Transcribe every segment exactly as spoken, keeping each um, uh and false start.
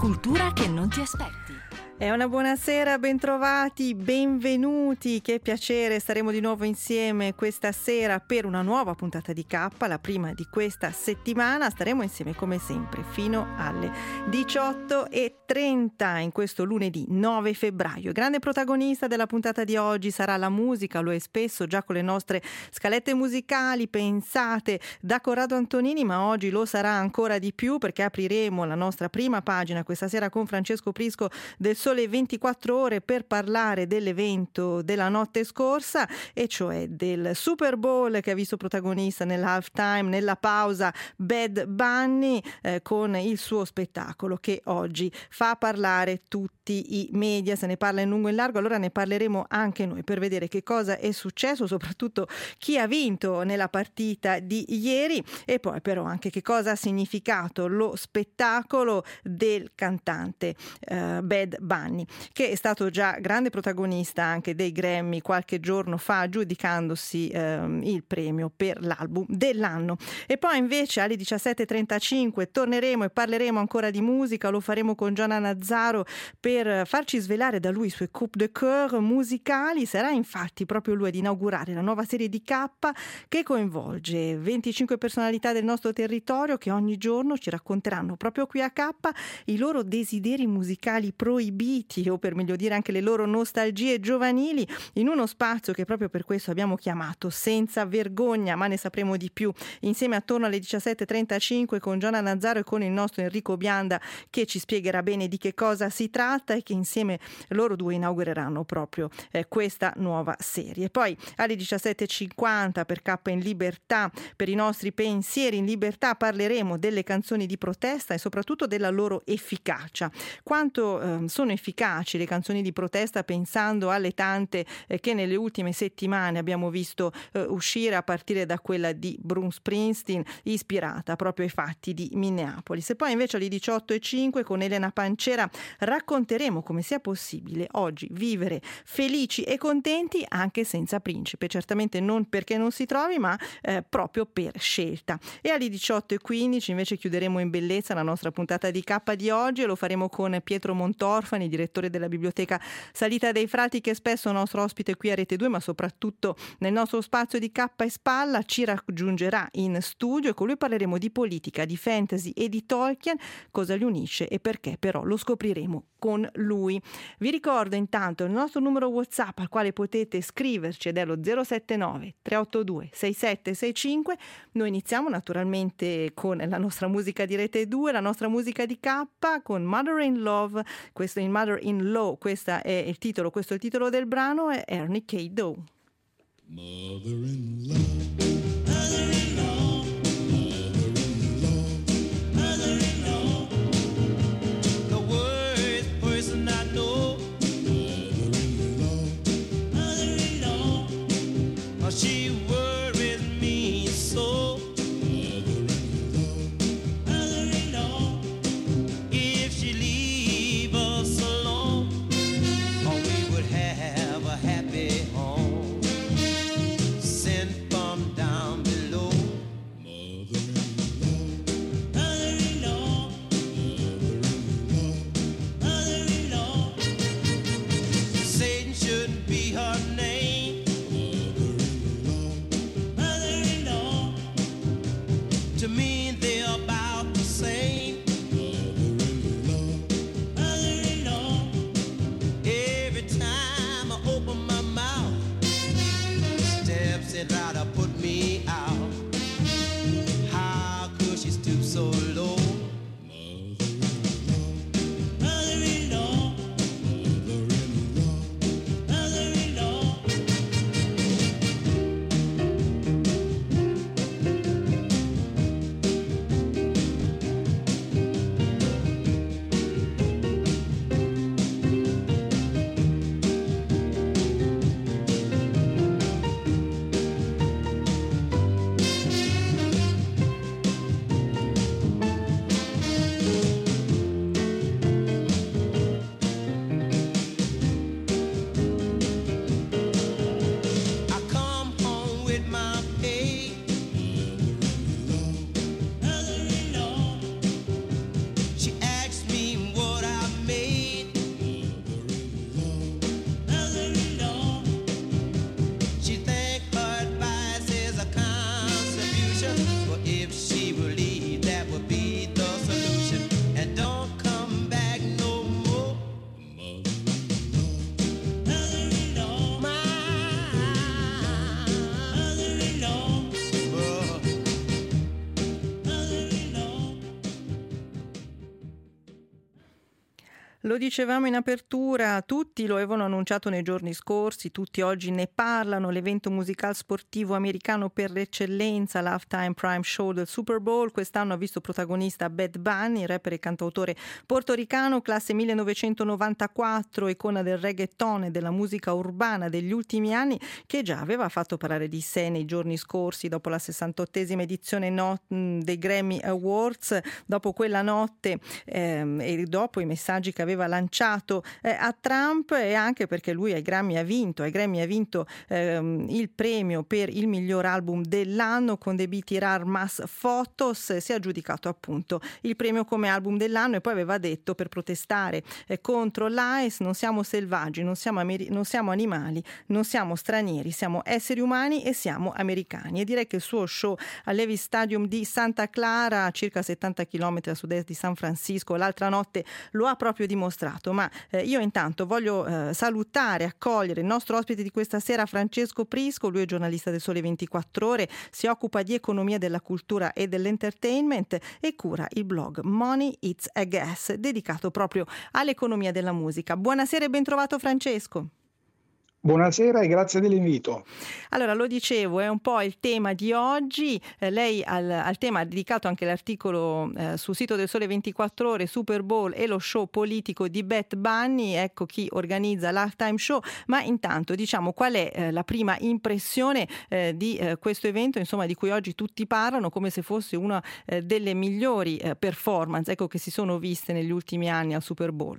cultura che non ti aspetti. È una buonasera, bentrovati, benvenuti, che piacere, staremo di nuovo insieme questa sera per una nuova puntata di K, la prima di questa settimana. Staremo insieme come sempre fino alle diciotto e trenta in questo lunedì nove febbraio. Grande protagonista della puntata di oggi sarà la musica, lo è spesso già con le nostre scalette musicali pensate da Corrado Antonini, ma oggi lo sarà ancora di più perché apriremo la nostra prima pagina questa sera con Francesco Prisco del Sole ventiquattro Ore per parlare dell'evento della notte scorsa, e cioè del Super Bowl che ha visto protagonista nell'halftime, nella pausa, Bad Bunny eh, con il suo spettacolo che oggi fa parlare tutti i media, se ne parla in lungo e in largo. Allora ne parleremo anche noi per vedere che cosa è successo, soprattutto chi ha vinto nella partita di ieri, e poi però anche che cosa ha significato lo spettacolo del cantante eh, Bad Bunny, che è stato già grande protagonista anche dei Grammy qualche giorno fa, aggiudicandosi ehm, il premio per l'album dell'anno. E poi invece alle diciassette e trentacinque torneremo e parleremo ancora di musica, lo faremo con Gianna Nazzaro per farci svelare da lui i suoi coup de cœur musicali. Sarà infatti proprio lui ad inaugurare la nuova serie di K che coinvolge venticinque personalità del nostro territorio che ogni giorno ci racconteranno proprio qui a K i loro desideri musicali proibiti, o per meglio dire anche le loro nostalgie giovanili, in uno spazio che proprio per questo abbiamo chiamato Senza Vergogna, ma ne sapremo di più insieme attorno alle diciassette e trentacinque con Gianna Nazzaro e con il nostro Enrico Bianda che ci spiegherà bene di che cosa si tratta e che insieme loro due inaugureranno proprio eh, questa nuova serie. Poi alle diciassette e cinquanta per K in Libertà, per i nostri pensieri in libertà, parleremo delle canzoni di protesta e soprattutto della loro efficacia. Quanto eh, sono efficaci le canzoni di protesta, pensando alle tante eh, che nelle ultime settimane abbiamo visto eh, uscire, a partire da quella di Bruce Springsteen, ispirata proprio ai fatti di Minneapolis. E poi invece alle diciotto e cinque con Elena Pancera racconteremo come sia possibile oggi vivere felici e contenti anche senza principe, certamente non perché non si trovi, ma eh, proprio per scelta. E alle diciotto e quindici invece chiuderemo in bellezza la nostra puntata di K di oggi, e lo faremo con Pietro Montorfani, direttore della biblioteca Salita dei Frati, che è spesso nostro ospite qui a Rete due, ma soprattutto nel nostro spazio di K e Spalla ci raggiungerà in studio, e con lui parleremo di politica, di fantasy e di Tolkien, cosa li unisce e perché, però lo scopriremo con lui. Vi ricordo intanto il nostro numero WhatsApp al quale potete scriverci, ed è lo zero sette nove tre otto due sei sette sei cinque. Noi iniziamo naturalmente con la nostra musica di Rete due, la nostra musica di K, con Mother in Love, questo in Mother in Law, questo è il titolo, questo è il titolo del brano, è Ernie K. Doe. Mother in law, mother in law, mother in law, the worst person I know. Mother in law, mother in law, she worries me so. Mother in law, if she leave us alone, oh, we would have a happy home. Sent from down Lo dicevamo in apertura, tutti lo avevano annunciato nei giorni scorsi, tutti oggi ne parlano, l'evento musicale sportivo americano per l'eccellenza, l'Halftime Prime Show del Super Bowl, quest'anno ha visto protagonista Bad Bunny, rapper e cantautore portoricano, classe millenovecentonovantaquattro, icona del reggaeton e della musica urbana degli ultimi anni, che già aveva fatto parlare di sé nei giorni scorsi, dopo la sessantottesima edizione no- dei Grammy Awards, dopo quella notte ehm, e dopo i messaggi che aveva lanciato eh, a Trump, e anche perché lui ai Grammy ha vinto ai Grammy ha vinto ehm, il premio per il miglior album dell'anno con The B T R Mass Photos, si è aggiudicato appunto il premio come album dell'anno, e poi aveva detto, per protestare eh, contro l'I C E: non siamo selvaggi, non siamo, ameri- non siamo animali, non siamo stranieri, siamo esseri umani e siamo americani. E direi che il suo show al Levi's Stadium di Santa Clara, a circa settanta chilometri a sud-est di San Francisco, l'altra notte lo ha proprio dimostrato. Ma eh, io intanto voglio eh, salutare, accogliere il nostro ospite di questa sera, Francesco Prisco. Lui è giornalista del Sole ventiquattro Ore, si occupa di economia della cultura e dell'entertainment e cura il blog Money It's a Gas, dedicato proprio all'economia della musica. Buonasera e ben trovato, Francesco. Buonasera e grazie dell'invito. Allora, lo dicevo, è un po' il tema di oggi. Eh, lei al, al tema ha dedicato anche l'articolo eh, sul sito del Sole ventiquattro Ore, Super Bowl e lo show politico di Bad Bunny. Ecco chi organizza l'Halftime Show. Ma intanto, diciamo, qual è eh, la prima impressione eh, di eh, questo evento, insomma, di cui oggi tutti parlano come se fosse una eh, delle migliori eh, performance, ecco, che si sono viste negli ultimi anni al Super Bowl?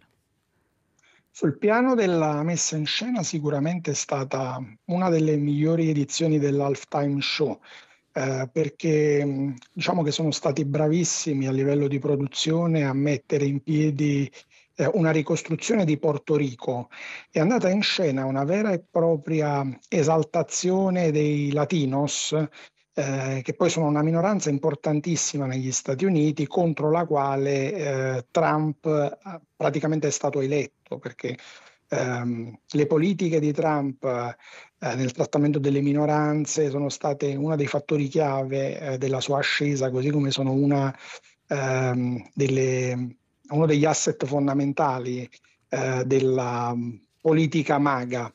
Sul piano della messa in scena sicuramente è stata una delle migliori edizioni dell'Halftime Show, eh, perché diciamo che sono stati bravissimi a livello di produzione a mettere in piedi eh, una ricostruzione di Porto Rico. È andata in scena una vera e propria esaltazione dei latinos, Eh, che poi sono una minoranza importantissima negli Stati Uniti, contro la quale eh, Trump eh, praticamente è stato eletto, perché ehm, le politiche di Trump eh, nel trattamento delle minoranze sono state uno dei fattori chiave eh, della sua ascesa, così come sono una, ehm, delle, uno degli asset fondamentali eh, della politica MAGA.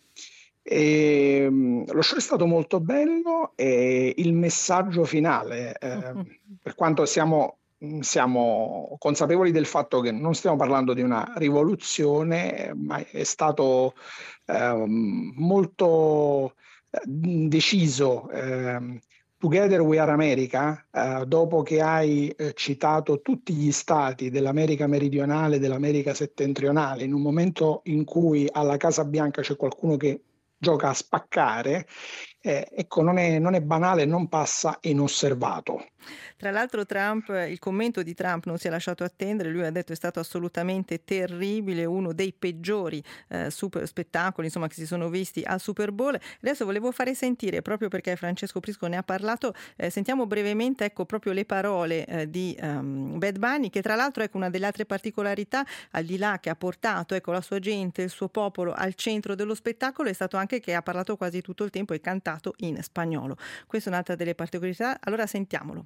E, um, lo show è stato molto bello e il messaggio finale, eh, per quanto siamo, siamo consapevoli del fatto che non stiamo parlando di una rivoluzione, ma è stato eh, molto deciso. Eh, Together We Are America, eh, dopo che hai eh, citato tutti gli stati dell'America meridionale e dell'America settentrionale, in un momento in cui alla Casa Bianca c'è qualcuno che gioca a spaccare, eh, ecco, non è, non è banale, non passa inosservato. Tra l'altro Trump, il commento di Trump non si è lasciato attendere, lui ha detto è stato assolutamente terribile, uno dei peggiori eh, super spettacoli insomma che si sono visti al Super Bowl. Adesso volevo fare sentire, proprio perché Francesco Prisco ne ha parlato, eh, sentiamo brevemente ecco proprio le parole eh, di um, Bad Bunny, che tra l'altro ecco una delle altre particolarità, al di là che ha portato ecco la sua gente, il suo popolo al centro dello spettacolo, è stato anche che ha parlato quasi tutto il tempo e cantato in spagnolo. Questa è un'altra delle particolarità, allora sentiamolo.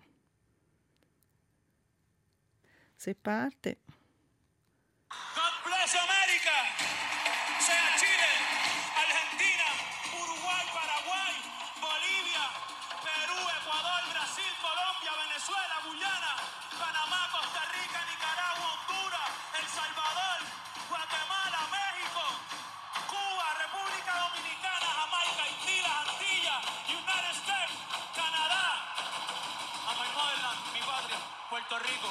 Se parte. God bless America. Sea Chile, Argentina, Uruguay, Paraguay, Bolivia, Perú, Ecuador, Brasil, Colombia, Venezuela, Guyana, Panamá, Costa Rica, Nicaragua, Honduras, El Salvador, Guatemala, México, Cuba, República Dominicana, Jamaica, Haití, las Antillas, United States, Canadá, a my motherland, mi patria, Puerto Rico.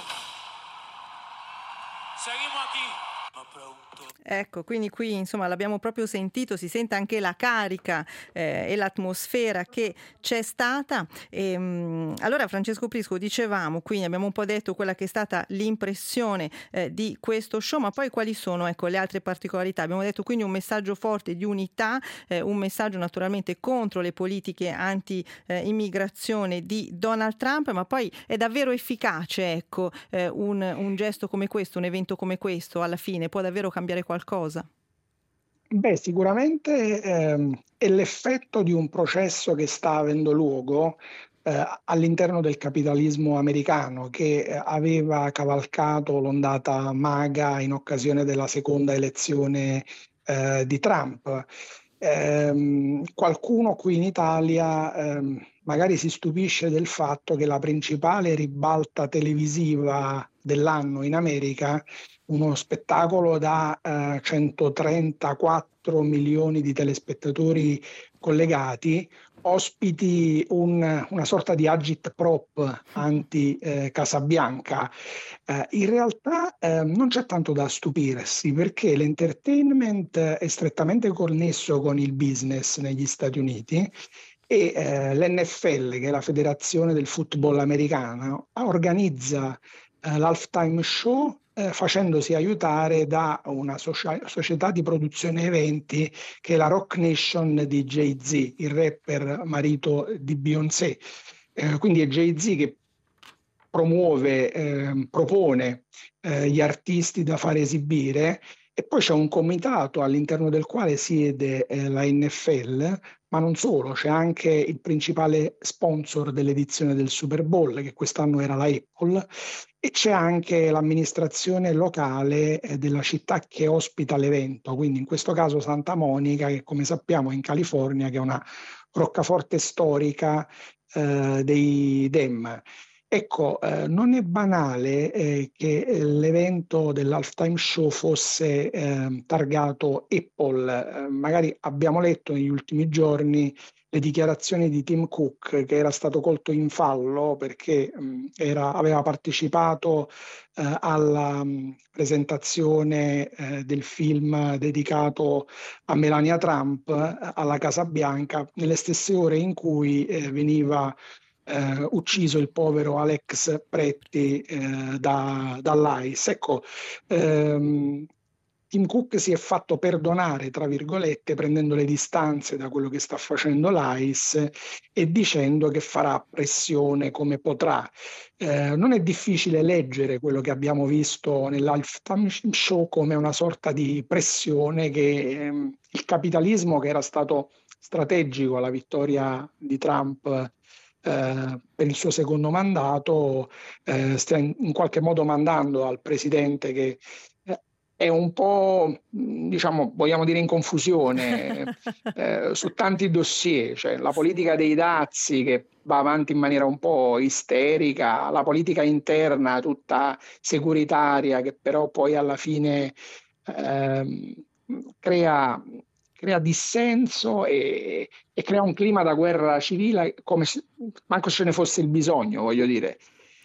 Seguimos aquí. Ecco, quindi qui insomma l'abbiamo proprio sentito, si sente anche la carica eh, e l'atmosfera che c'è stata. E, mh, allora Francesco Prisco, dicevamo, quindi abbiamo un po' detto quella che è stata l'impressione eh, di questo show, ma poi quali sono ecco le altre particolarità? Abbiamo detto quindi un messaggio forte di unità, eh, un messaggio naturalmente contro le politiche anti-immigrazione eh, di Donald Trump, ma poi è davvero efficace ecco eh, un, un gesto come questo, un evento come questo alla fine? Può davvero cambiare qualcosa? Beh, sicuramente ehm, è l'effetto di un processo che sta avendo luogo eh, all'interno del capitalismo americano, che eh, aveva cavalcato l'ondata MAGA in occasione della seconda elezione eh, di Trump. Ehm, qualcuno qui in Italia ehm, magari si stupisce del fatto che la principale ribalta televisiva dell'anno in America, uno spettacolo da eh, centotrentaquattro milioni di telespettatori collegati, ospiti un- una sorta di agitprop anti eh, Casabianca. Eh, in realtà eh, non c'è tanto da stupirsi, perché l'entertainment è strettamente connesso con il business negli Stati Uniti, e eh, l'N F L, che è la federazione del football americano, organizza eh, l'halftime show eh, facendosi aiutare da una socia- società di produzione eventi che è la Rock Nation di Jay-Z, il rapper marito di Beyoncé. Eh, quindi è Jay-Z che promuove, eh, propone eh, gli artisti da far esibire, e poi c'è un comitato all'interno del quale siede eh, la N F L, ma non solo, c'è anche il principale sponsor dell'edizione del Super Bowl, che quest'anno era la Apple, e c'è anche l'amministrazione locale eh, della città che ospita l'evento, quindi in questo caso Santa Monica, che come sappiamo è in California, che è una roccaforte storica eh, dei Dem. Ecco, eh, non è banale eh, che eh, l'evento dell'halftime show fosse eh, targato Apple. Eh, magari abbiamo letto negli ultimi giorni le dichiarazioni di Tim Cook, che era stato colto in fallo perché mh, era- aveva partecipato eh, alla mh, presentazione eh, del film dedicato a Melania Trump eh, alla Casa Bianca, nelle stesse ore in cui eh, veniva eh, ucciso il povero Alex Pretti eh, da, dall'I C E. Ecco, ehm, Tim Cook si è fatto perdonare, tra virgolette, prendendo le distanze da quello che sta facendo l'I C E e dicendo che farà pressione come potrà. Eh, non è difficile leggere quello che abbiamo visto nell'halftime show come una sorta di pressione che ehm, il capitalismo, che era stato strategico alla vittoria di Trump eh, per il suo secondo mandato, eh, stia in, in qualche modo mandando al presidente, che eh, è un po', mh, diciamo, vogliamo dire in confusione eh, su tanti dossier, cioè la politica dei dazi che va avanti in maniera un po' isterica, la politica interna tutta securitaria che però poi alla fine ehm, crea crea dissenso e, e crea un clima da guerra civile come se manco ce ne fosse il bisogno, voglio dire.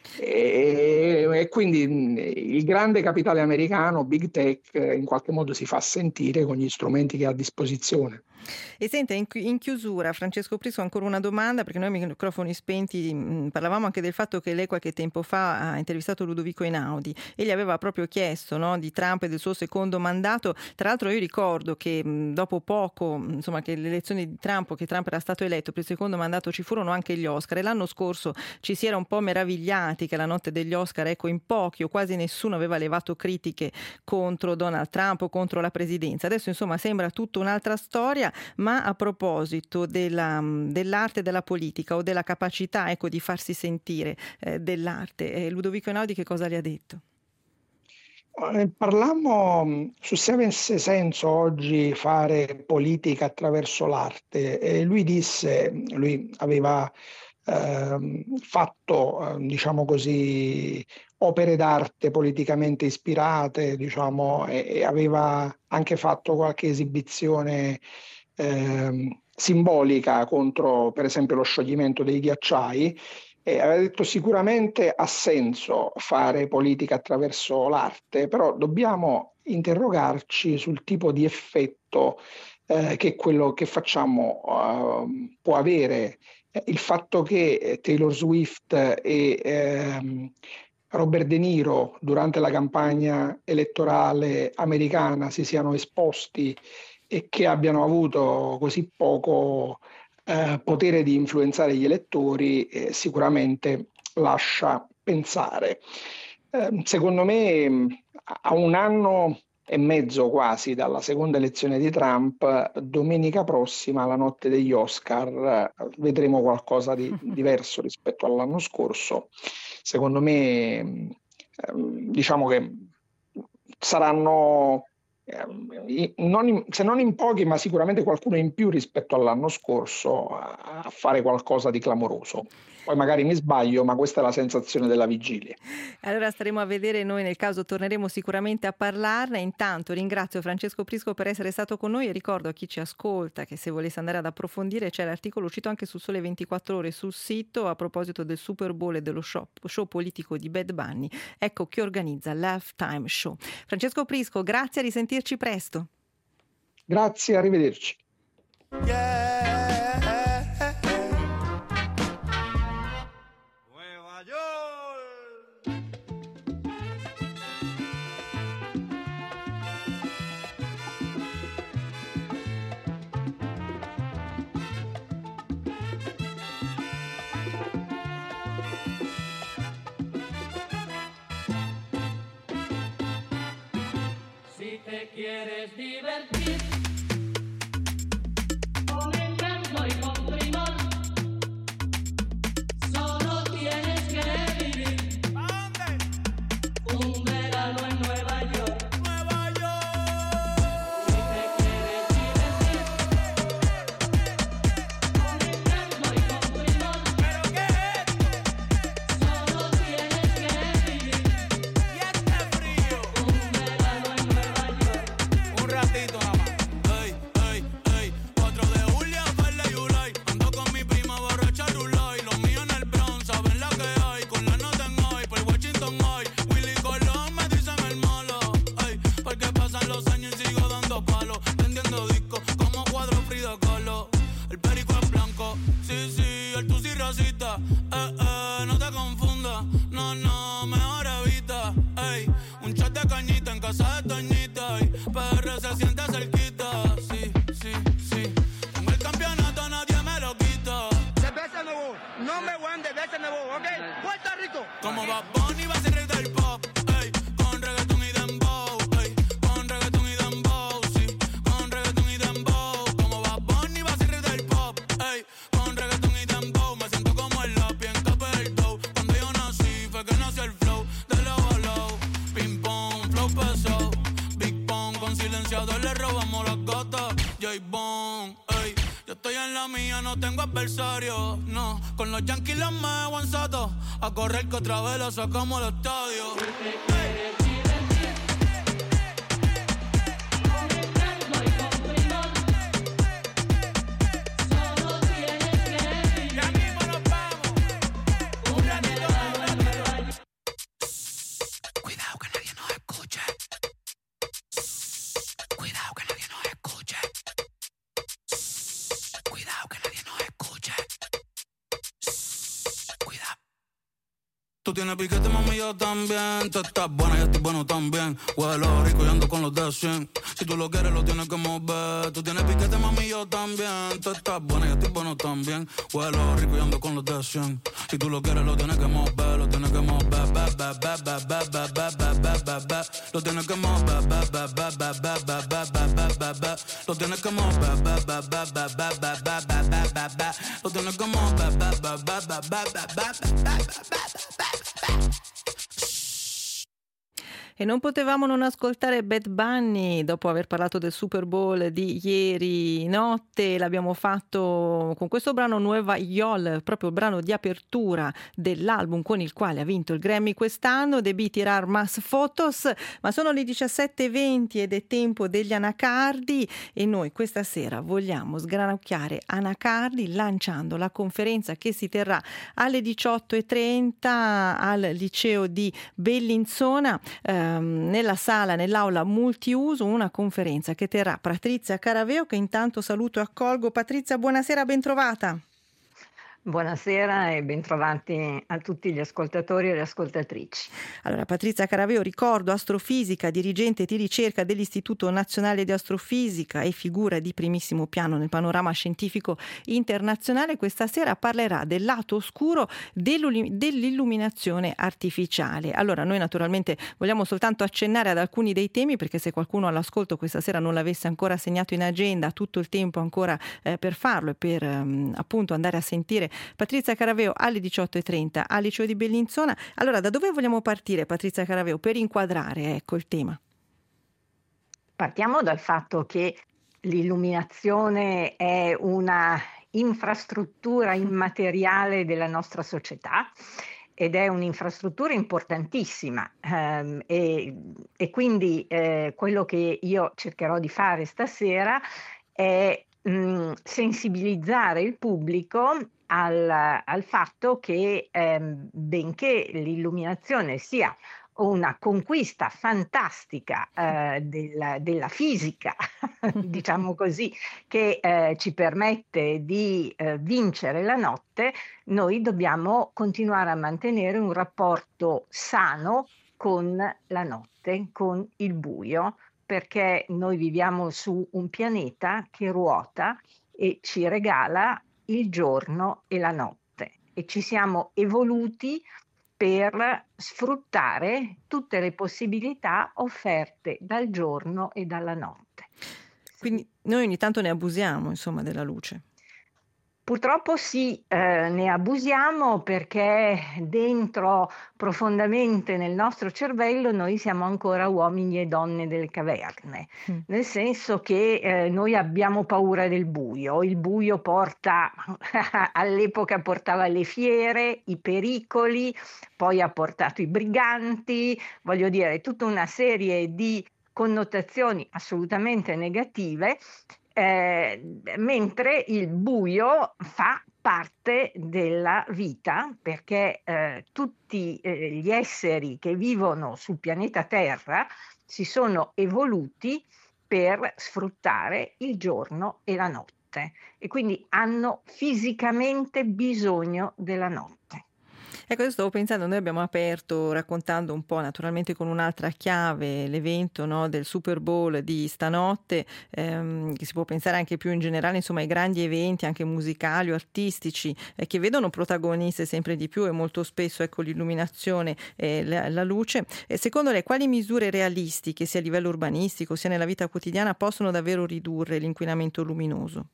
E, e quindi il grande capitale americano, Big Tech, in qualche modo si fa sentire con gli strumenti che ha a disposizione. E senta, in, chi- in chiusura, Francesco Prisco, ancora una domanda, perché noi microfoni spenti mh, parlavamo anche del fatto che lei qualche tempo fa ha intervistato Ludovico Einaudi e gli aveva proprio chiesto, no, di Trump e del suo secondo mandato. Tra l'altro io ricordo che mh, dopo poco, mh, insomma, che le elezioni di Trump, che Trump era stato eletto per il secondo mandato, ci furono anche gli Oscar, e l'anno scorso ci si era un po' meravigliati che la notte degli Oscar, ecco, in pochi o quasi nessuno aveva levato critiche contro Donald Trump o contro la presidenza. Adesso insomma sembra tutta un'altra storia. Ma a proposito della, dell'arte e della politica, o della capacità, ecco, di farsi sentire eh, dell'arte, eh, Ludovico Einaudi che cosa le ha detto? Eh, Parlammo su se avesse senso oggi fare politica attraverso l'arte. E lui disse, lui aveva ehm, fatto, eh, diciamo così, opere d'arte politicamente ispirate, diciamo, e, e aveva anche fatto qualche esibizione ehm, simbolica contro, per esempio, lo scioglimento dei ghiacciai. E aveva detto sicuramente ha senso fare politica attraverso l'arte, però dobbiamo interrogarci sul tipo di effetto eh, che quello che facciamo eh, può avere. Eh, Il fatto che Taylor Swift e ehm, Robert De Niro durante la campagna elettorale americana si siano esposti e che abbiano avuto così poco eh, potere di influenzare gli elettori, eh, sicuramente lascia pensare. Eh, secondo me, a un anno e mezzo quasi dalla seconda elezione di Trump, domenica prossima, la notte degli Oscar, vedremo qualcosa di diverso rispetto all'anno scorso. Secondo me, diciamo che saranno, non in, se non in pochi, ma sicuramente qualcuno in più rispetto all'anno scorso a, a fare qualcosa di clamoroso. Poi magari mi sbaglio, ma questa è la sensazione della vigilia. Allora staremo a vedere, noi nel caso torneremo sicuramente a parlarne. Intanto ringrazio Francesco Prisco per essere stato con noi e ricordo a chi ci ascolta che se volesse andare ad approfondire c'è l'articolo uscito anche su Sole ventiquattro Ore sul sito a proposito del Super Bowl e dello show, show politico di Bad Bunny. Ecco chi organizza l'Halftime Show. Francesco Prisco, grazie, a risentirci presto. Grazie, arrivederci. Yeah. Si te quieres divertir con encanto y con primor, solo tienes que vivir. ¿A dónde? Un verano en Nueva York. Nueva York. Si te quieres divertir con encanto y con primor, ¿pero qué es? Solo tienes que vivir. Y este frío. Un verano en Nueva York. Un ratito nada más. Ey, ey, ey. cuatro de julio, Farley y Ulay. Ando con mi prima borracha Rulay. Los míos en el Bronx, saben la que hay. Con la nota en hoy, por Washington hoy. Willy Colón me dicen el malo. Ey, porque pasan los años y sigo dando palos. Vendiendo discos como cuadro Frida Kahlo. El perico es blanco, sí, sí, el tusi racista. Eh, eh, no te confundas. No, no, mejor evita. Ey, un chat de cañita en casa de Toñita. Y P R se siente cerquita. Sí, sí, sí. Tengo el campeonato, nadie me lo quita. Cerveza Nuevo, number one de cerveza Nuevo, ¿ok? Puerto Rico. Como Bad Bunny va a ser rey del pop. Ey, con reggaeton y dembow. Ey, con reggaeton y dembow. Sí, con reggaeton y dembow. Como Bad Bunny va a ser rey del pop. Ey, con reggaeton y dembow. Me siento como el lápiz en capa del dough. Cuando yo nací fue que nació el flow. De low a low. Ping pong, flow pesado. Big Pong, con silenciador le robamos las gatas. J-Bone, ey. Yo estoy en la mía, no tengo adversario. No, con los Yankees los me aguanzato. A correr que otra vez la sacamos al estadio. Quieres divertir con encanto y con primor, solo tienes que vivir. Ya mismo nos vamos. Un verano en Nueva York. Cuidado que nadie nos escuche. Cuidado que nadie nos escuche. Cuidado que nadie nos escuche. Cuidado. Tú tienes piquete, mami, yo también. Tú estás buena, yo estoy bueno también. Huelo rico y ando con los de cien. Si tú lo quieres, lo tienes que mover. Tú tienes piquete, mami, yo también. Tú estás buena, yo estoy bueno también. Huelo rico y ando con los de cien. Si tú lo quieres, lo tienes que mover. Lo tienes que mover. Ba, ba, ba, ba, ba, ba, ba, ba, ba, ba, ba. Lo tienes que mover. Ba, ba, ba, ba, ba, ba, ba, ba, ba, ba, ba. Lo tienes que mover. Ba, ba, ba, ba, ba, ba, ba, ba, ba, ba, ba. Lo tienes que mover. Ba, ba, ba, ba, ba, ba, ba, ba, ba. E non potevamo non ascoltare Bad Bunny dopo aver parlato del Super Bowl di ieri notte. L'abbiamo fatto con questo brano Nueva York, proprio il brano di apertura dell'album con il quale ha vinto il Grammy quest'anno, Debí tirar más fotos. Ma sono le diciassette e venti ed è tempo degli anacardi e noi questa sera vogliamo sgranocchiare anacardi lanciando la conferenza che si terrà alle diciotto e trenta al liceo di Bellinzona. Eh, nella sala, nell'aula multiuso, una conferenza che terrà Patrizia Caraveo, che intanto saluto e accolgo. Patrizia, buonasera, ben trovata. Buonasera e bentrovati a tutti gli ascoltatori e le ascoltatrici. Allora, Patrizia Caraveo, ricordo, astrofisica, dirigente di ricerca dell'Istituto Nazionale di Astrofisica e figura di primissimo piano nel panorama scientifico internazionale, questa sera parlerà del lato oscuro dell'illuminazione artificiale. Allora, noi naturalmente vogliamo soltanto accennare ad alcuni dei temi, perché se qualcuno all'ascolto questa sera non l'avesse ancora segnato in agenda, ha tutto il tempo ancora eh, per farlo e per ehm, appunto andare a sentire Patrizia Caraveo alle diciotto e trenta al Liceo di Bellinzona. Allora, da dove vogliamo partire, Patrizia Caraveo, per inquadrare ecco il tema? Partiamo dal fatto che l'illuminazione è una infrastruttura immateriale della nostra società ed è un'infrastruttura importantissima ehm, e, e quindi eh, quello che io cercherò di fare stasera è mh, sensibilizzare il pubblico al, al fatto che ehm, benché l'illuminazione sia una conquista fantastica eh, del, della fisica, diciamo così, che eh, ci permette di eh, vincere la notte, noi dobbiamo continuare a mantenere un rapporto sano con la notte, con il buio, perché noi viviamo su un pianeta che ruota e ci regala il giorno e la notte e ci siamo evoluti per sfruttare tutte le possibilità offerte dal giorno e dalla notte. Quindi noi ogni tanto ne abusiamo, insomma, della luce. Purtroppo sì, eh, ne abusiamo perché dentro profondamente nel nostro cervello noi siamo ancora uomini e donne delle caverne, mm. nel senso che eh, noi abbiamo paura del buio. Il buio porta, all'epoca portava le fiere, i pericoli, poi ha portato i briganti, voglio dire, tutta una serie di connotazioni assolutamente negative. Eh, mentre il buio fa parte della vita perché eh, tutti eh, gli esseri che vivono sul pianeta Terra si sono evoluti per sfruttare il giorno e la notte e quindi hanno fisicamente bisogno della notte. Ecco, io stavo pensando, noi abbiamo aperto raccontando un po', naturalmente con un'altra chiave, l'evento, no, del Super Bowl di stanotte, ehm, che si può pensare anche più in generale, insomma, ai grandi eventi anche musicali o artistici eh, che vedono protagoniste sempre di più e molto spesso ecco l'illuminazione e la, la luce. E secondo lei quali misure realistiche sia a livello urbanistico sia nella vita quotidiana possono davvero ridurre l'inquinamento luminoso?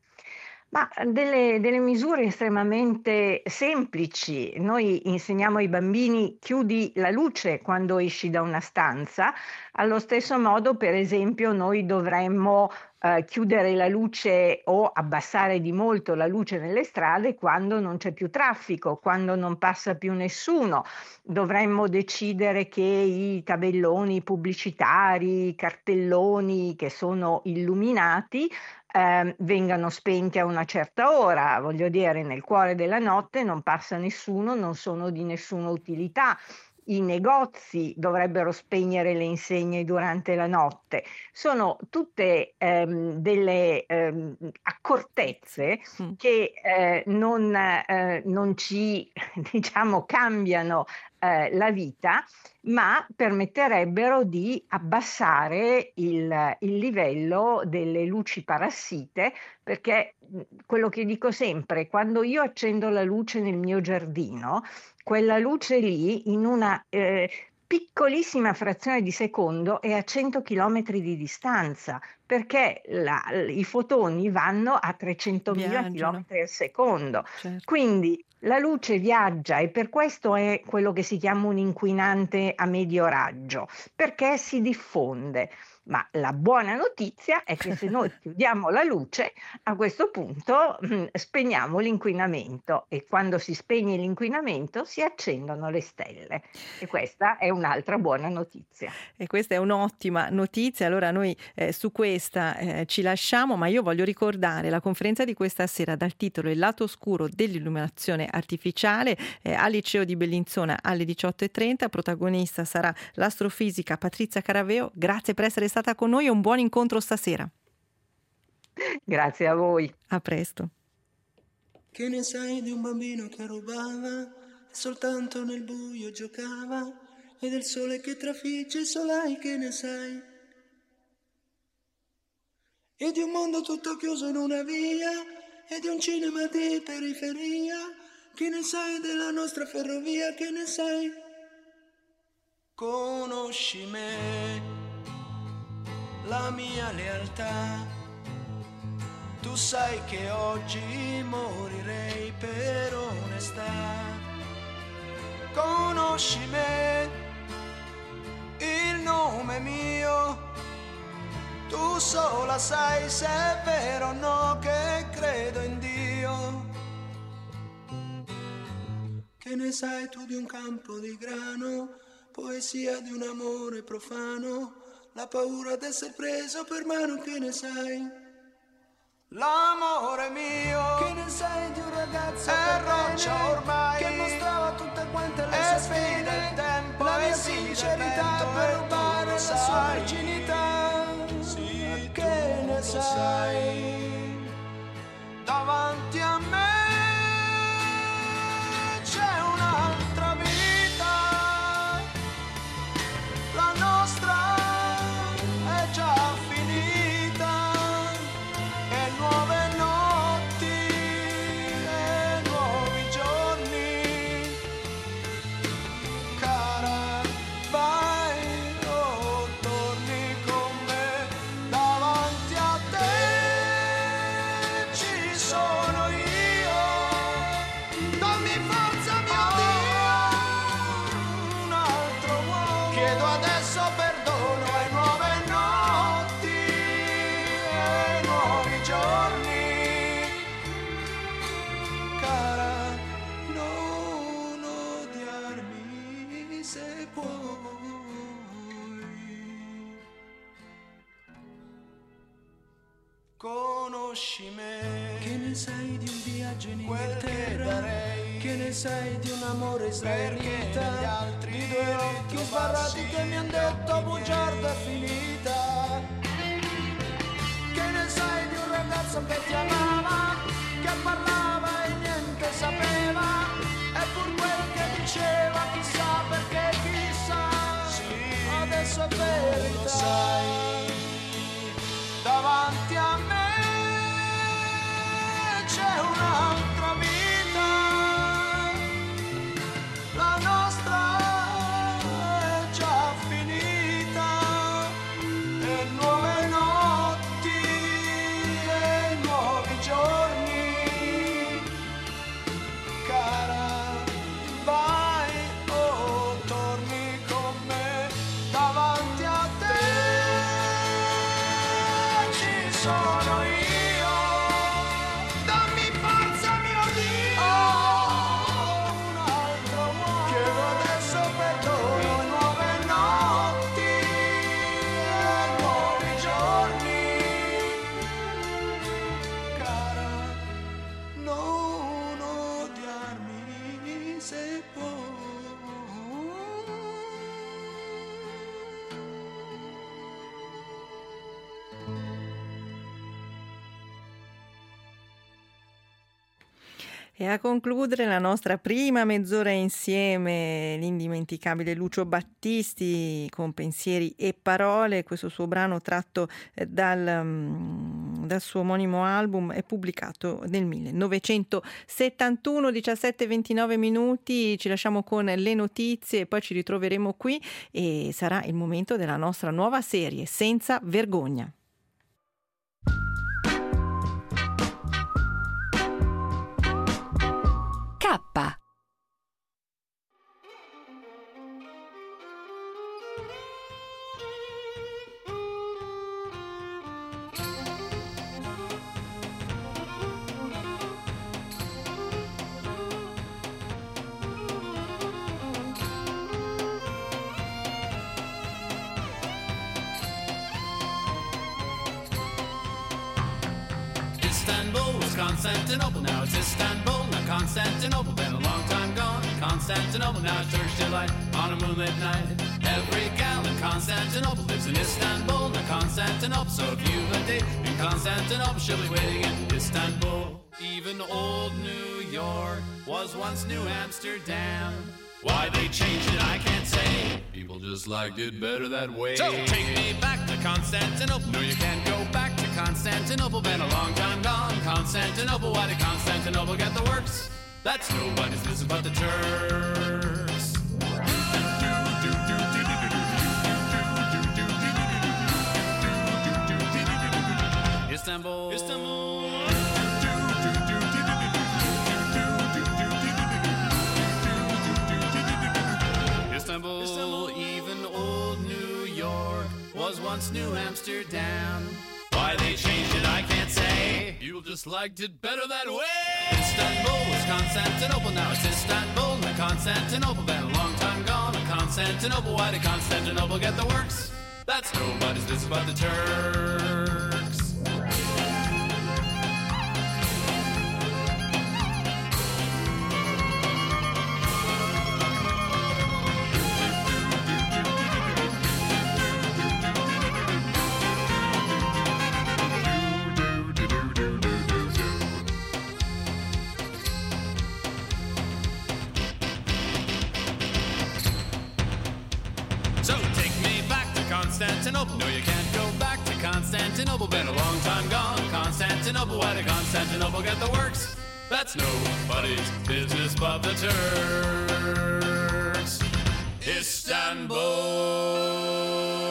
Ma delle, delle misure estremamente semplici. Noi insegniamo ai bambini chiudi la luce quando esci da una stanza, allo stesso modo per esempio noi dovremmo eh, chiudere la luce o abbassare di molto la luce nelle strade quando non c'è più traffico, quando non passa più nessuno. Dovremmo decidere che i tabelloni pubblicitari, i cartelloni che sono illuminati Eh, vengano spenti a una certa ora, voglio dire, nel cuore della notte non passa nessuno, non sono di nessuna utilità. I negozi dovrebbero spegnere le insegne durante la notte. Sono tutte ehm, delle ehm, accortezze mm. che eh, non, eh, non ci, diciamo, cambiano eh, la vita, ma permetterebbero di abbassare il, il livello delle luci parassite, perché quello che dico sempre, quando io accendo la luce nel mio giardino, quella luce lì in una eh, piccolissima frazione di secondo è a cento chilometri di distanza, perché la, i fotoni vanno a trecentomila chilometri al secondo. Certo. Quindi la luce viaggia e per questo è quello che si chiama un inquinante a medio raggio, perché si diffonde. Ma la buona notizia è che se noi chiudiamo la luce, a questo punto mh, spegniamo l'inquinamento e quando si spegne l'inquinamento si accendono le stelle e questa è un'altra buona notizia. E questa è un'ottima notizia, allora noi eh, su questa eh, ci lasciamo, ma io voglio ricordare la conferenza di questa sera dal titolo Il lato oscuro dell'illuminazione artificiale eh, al Liceo di Bellinzona alle diciotto e trenta, protagonista sarà l'astrofisica Patrizia Caraveo. Grazie per essere stata con noi e un buon incontro stasera. Grazie a voi. A presto. Che ne sai di un bambino che rubava e soltanto nel buio giocava, e del sole che trafigge i solai, che ne sai? E di un mondo tutto chiuso in una via, e di un cinema di periferia, che ne sai della nostra ferrovia, che ne sai? Conosci me, la mia lealtà, tu sai che oggi morirei per onestà. Conosci me, il nome mio, tu sola sai se è vero o no che credo in Dio. Che ne sai tu di un campo di grano, poesia di un amore profano, la paura d'essere preso per mano, che ne sai? L'amore mio, che ne sai di un ragazzo è roccia ormai, che mostrava tutte quante le sue sfide del tempo, la mia sincerità per rubare la sua virginità. Sì, che ne sai? Davanti a me c'è un'altra vita, la nostra è già finita, e nuove notti e nuovi giorni. Cara, vai o torni con me, davanti a te ci sono io. Dammi forza, mio Dio, un altro uomo. Chiedo adesso perdono ai nuove notti e nuovi giorni. Cara, non odiarmi se puoi. Conosci me, che ne sai di un viaggio in Inghilterra, che, che ne sai di un amore israelita, gli altri di due occhi sbarrati che mi han detto bugiarda è finita. Che ne sai di un ragazzo che ti amava, che parlava e niente sapeva, e pur quel che diceva chissà perché chissà, sì, adesso è verità. Lo sai, davanti a me c'è un'altra vita, la nostra è già finita, e nuove notti e nuovi giorni. Cara, vai o torni con me, davanti a te ci sono io. Dammi forza, mio Dio, un altro uomo. Chiedo adesso perdono e nuove notti e nuovi giorni. Cara, non odiarmi se puoi. E a concludere la nostra prima mezz'ora insieme, l'indimenticabile Lucio Battisti con Pensieri e Parole. Questo suo brano tratto eh, dal, um, dal suo omonimo album è pubblicato nel millenovecentosettantuno. Diciassette e ventinove minuti, ci lasciamo con le notizie e poi ci ritroveremo qui e sarà il momento della nostra nuova serie Senza Vergogna. K. Istanbul was Constantinople, now it's Istanbul, not Constantinople. Been a long time gone, Constantinople, now it's Turkish delight on a moonlit night. Every gal in Constantinople lives in Istanbul, not Constantinople. So if you've a date in Constantinople, she'll be waiting in Istanbul. Even old New York was once New Amsterdam. Why they changed it, I can't say. People just liked it better that way. So take me back to Constantinople. No, you can't go back to Constantinople. Been a long time gone. Constantinople, why did Constantinople get the works? That's nobody's business but the Turks. Istanbul, Istanbul. Istanbul, Istanbul, even old New York was once New Amsterdam. Why they changed it, I can't say. People just liked it better that way. Istanbul was Constantinople, now it's Istanbul, not Constantinople. Been a long time gone, not Constantinople. Why did Constantinople get the works? That's nobody's business but the Turks. So take me back to Constantinople. No, you can't go back to Constantinople. Been a long time gone. Constantinople, why did Constantinople get the works? That's nobody's business but the Turks. Istanbul.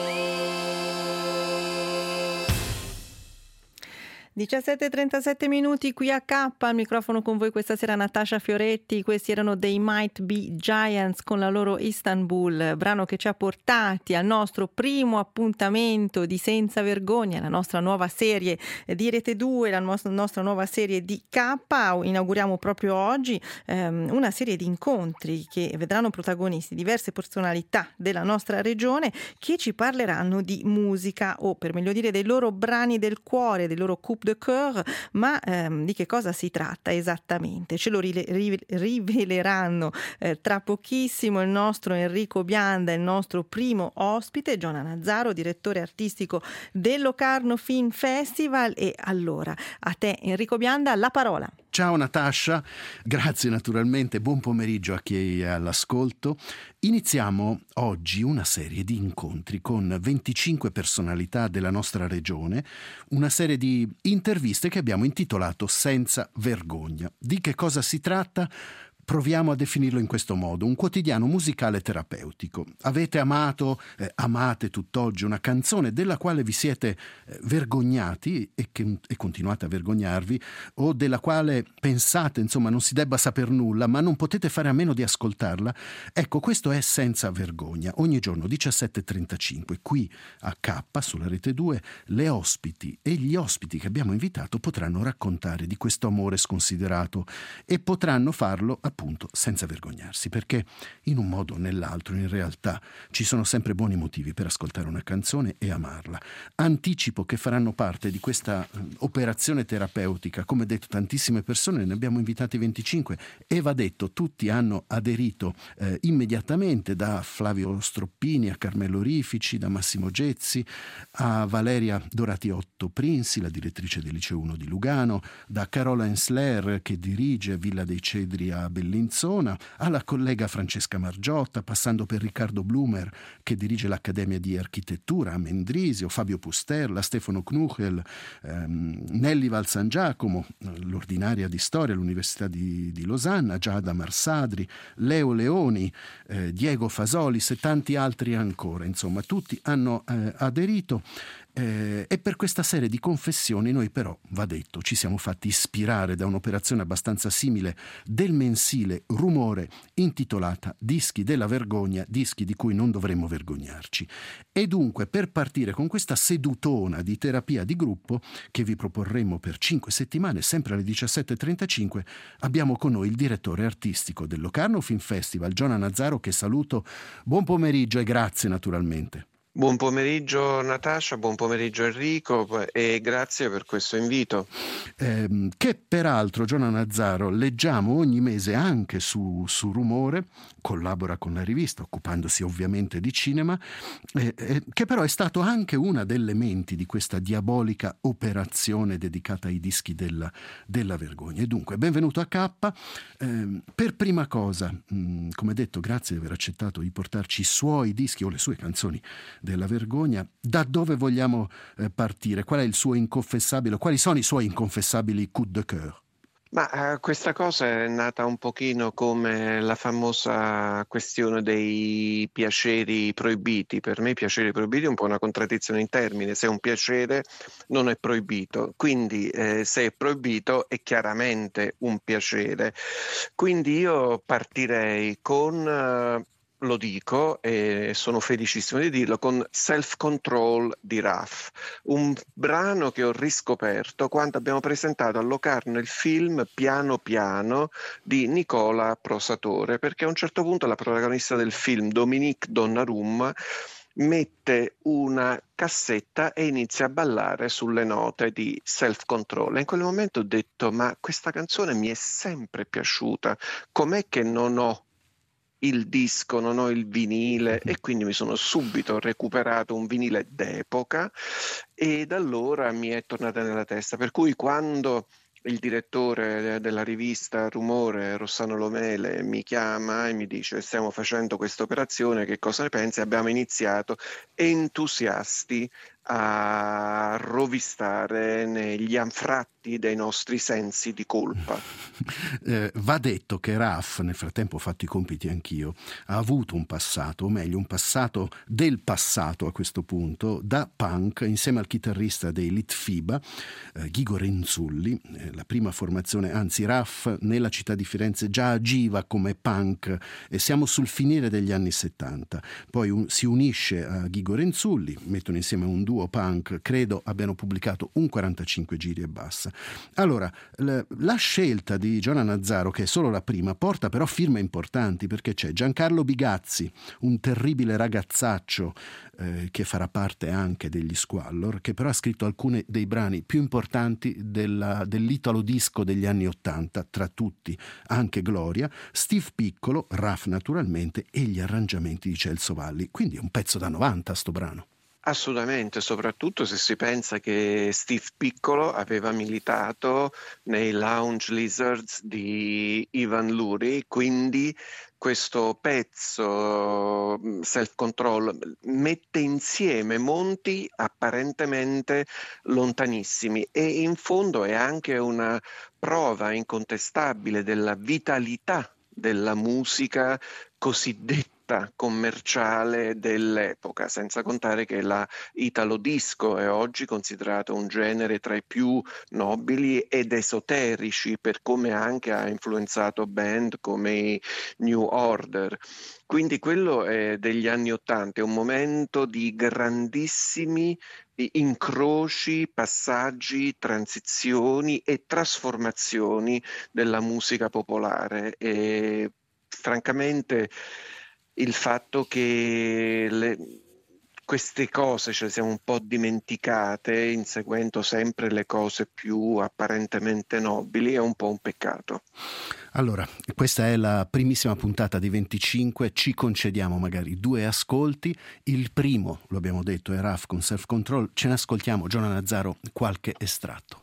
diciassette e trentasette minuti qui a K, al microfono con voi questa sera Natascia Fioretti. Questi erano dei Might Be Giants con la loro Istanbul, brano che ci ha portati al nostro primo appuntamento di Senza Vergogna, la nostra nuova serie di Rete due, la nostra, nostra nuova serie di K. Inauguriamo proprio oggi ehm, una serie di incontri che vedranno protagonisti diverse personalità della nostra regione che ci parleranno di musica, o per meglio dire dei loro brani del cuore, dei loro coup de cœur, ma ehm, di che cosa si tratta esattamente? Ce lo rile- ri- riveleranno eh, tra pochissimo il nostro Enrico Bianda, il nostro primo ospite, Giona Nazzaro, direttore artistico del Locarno Film Festival. E allora, a te Enrico Bianda, la parola. Ciao Natascia, grazie naturalmente, buon pomeriggio a chi è all'ascolto. Iniziamo oggi una serie di incontri con venticinque personalità della nostra regione, una serie di interviste che abbiamo intitolato Senza Vergogna. Di che cosa si tratta? Proviamo a definirlo in questo modo: un quotidiano musicale terapeutico. Avete amato, eh, amate tutt'oggi una canzone della quale vi siete eh, vergognati e, che, e continuate a vergognarvi, o della quale pensate insomma non si debba saper nulla, ma non potete fare a meno di ascoltarla? Ecco, questo è Senza Vergogna. Ogni giorno diciassette e trentacinque qui a K sulla Rete due le ospiti e gli ospiti che abbiamo invitato potranno raccontare di questo amore sconsiderato, e potranno farlo appunto senza vergognarsi, perché in un modo o nell'altro in realtà ci sono sempre buoni motivi per ascoltare una canzone e amarla. Anticipo che faranno parte di questa operazione terapeutica, come detto, tantissime persone, ne abbiamo invitati venticinque e va detto tutti hanno aderito eh, immediatamente, da Flavio Stroppini a Carmelo Rifici, da Massimo Gezzi a Valeria Doratiotto Prinzi, la direttrice del Liceo uno di Lugano, da Carola Ensler che dirige Villa dei Cedri a Bellinzona, alla collega Francesca Margiotta, passando per Riccardo Blumer che dirige l'Accademia di Architettura a Mendrisio, Fabio Pusterla, Stefano Knuchel, ehm, Nelly Val San Giacomo, l'ordinaria di storia all'Università di, di Losanna, Giada Marsadri, Leo Leoni, eh, Diego Fasolis e tanti altri ancora. Insomma, tutti hanno eh, aderito. Eh, e per questa serie di confessioni noi però, va detto, ci siamo fatti ispirare da un'operazione abbastanza simile del mensile Rumore, intitolata Dischi della vergogna, dischi di cui non dovremmo vergognarci. E dunque, per partire con questa sedutona di terapia di gruppo che vi proporremo per cinque settimane, sempre alle diciassette e trentacinque, abbiamo con noi il direttore artistico del Locarno Film Festival, Giona Nazzaro, che saluto. Buon pomeriggio e grazie naturalmente. Buon pomeriggio Natascia, buon pomeriggio Enrico e grazie per questo invito. Eh, che peraltro Giona Nazzaro leggiamo ogni mese anche su, su Rumore, collabora con la rivista occupandosi ovviamente di cinema, eh, eh, che però è stato anche una delle menti di questa diabolica operazione dedicata ai dischi della, della vergogna. E dunque benvenuto a K. Eh, per prima cosa, mh, come detto, grazie di aver accettato di portarci i suoi dischi o le sue canzoni della vergogna. Da dove vogliamo eh, partire? Qual è il suo inconfessabile? Quali sono i suoi inconfessabili coup de cœur? Ma uh, questa cosa è nata un pochino come la famosa questione dei piaceri proibiti. Per me i piaceri proibiti è un po' una contraddizione in termini. Se è un piacere non è proibito, quindi eh, se è proibito è chiaramente un piacere. Quindi io partirei con... Uh, lo dico e sono felicissimo di dirlo, con Self Control di Raf, un brano che ho riscoperto quando abbiamo presentato a Locarno il film Piano Piano di Nicola Prosatore, perché a un certo punto la protagonista del film, Dominique Donnarumma, mette una cassetta e inizia a ballare sulle note di Self Control. E in quel momento ho detto, ma questa canzone mi è sempre piaciuta, com'è che non ho il disco, non ho il vinile, e quindi mi sono subito recuperato un vinile d'epoca e da allora mi è tornata nella testa, per cui quando il direttore della rivista Rumore, Rossano Lomele, mi chiama e mi dice stiamo facendo questa operazione, che cosa ne pensi? Abbiamo iniziato entusiasti a rovistare negli anfratti dei nostri sensi di colpa. Eh, va detto che Raf, nel frattempo ho fatto i compiti anch'io, ha avuto un passato, o meglio un passato del passato a questo punto, da punk, insieme al chitarrista dei Litfiba, eh, Ghigo Renzulli, eh, la prima formazione, anzi Raf nella città di Firenze già agiva come punk e siamo sul finire degli anni settanta. Poi un, si unisce a Ghigo Renzulli, mettono insieme un duo punk, credo abbiano pubblicato un quarantacinque giri e basta. Allora, la, la scelta di Giona Nazzaro, che è solo la prima, porta però firme importanti, perché c'è Giancarlo Bigazzi, un terribile ragazzaccio eh, che farà parte anche degli Squallor, che però ha scritto alcuni dei brani più importanti della, dell'italo disco degli anni Ottanta, tra tutti anche Gloria, Steve Piccolo, Raf naturalmente, e gli arrangiamenti di Celso Valli. Quindi è un pezzo da novanta sto brano. Assolutamente, soprattutto se si pensa che Steve Piccolo aveva militato nei Lounge Lizards di Ivan Luri, quindi questo pezzo Self Control mette insieme monti apparentemente lontanissimi e in fondo è anche una prova incontestabile della vitalità della musica cosiddetta commerciale dell'epoca, senza contare che la italo disco è oggi considerato un genere tra i più nobili ed esoterici, per come anche ha influenzato band come i New Order. Quindi quello è degli anni Ottanta, è un momento di grandissimi incroci, passaggi, transizioni e trasformazioni della musica popolare e francamente il fatto che le, queste cose ce le siamo un po' dimenticate inseguendo sempre le cose più apparentemente nobili è un po' un peccato. Allora, questa è la primissima puntata di venticinque, ci concediamo magari due ascolti. Il primo, lo abbiamo detto, è Raf con Self Control, ce ne ascoltiamo, Giona Nazzaro, qualche estratto.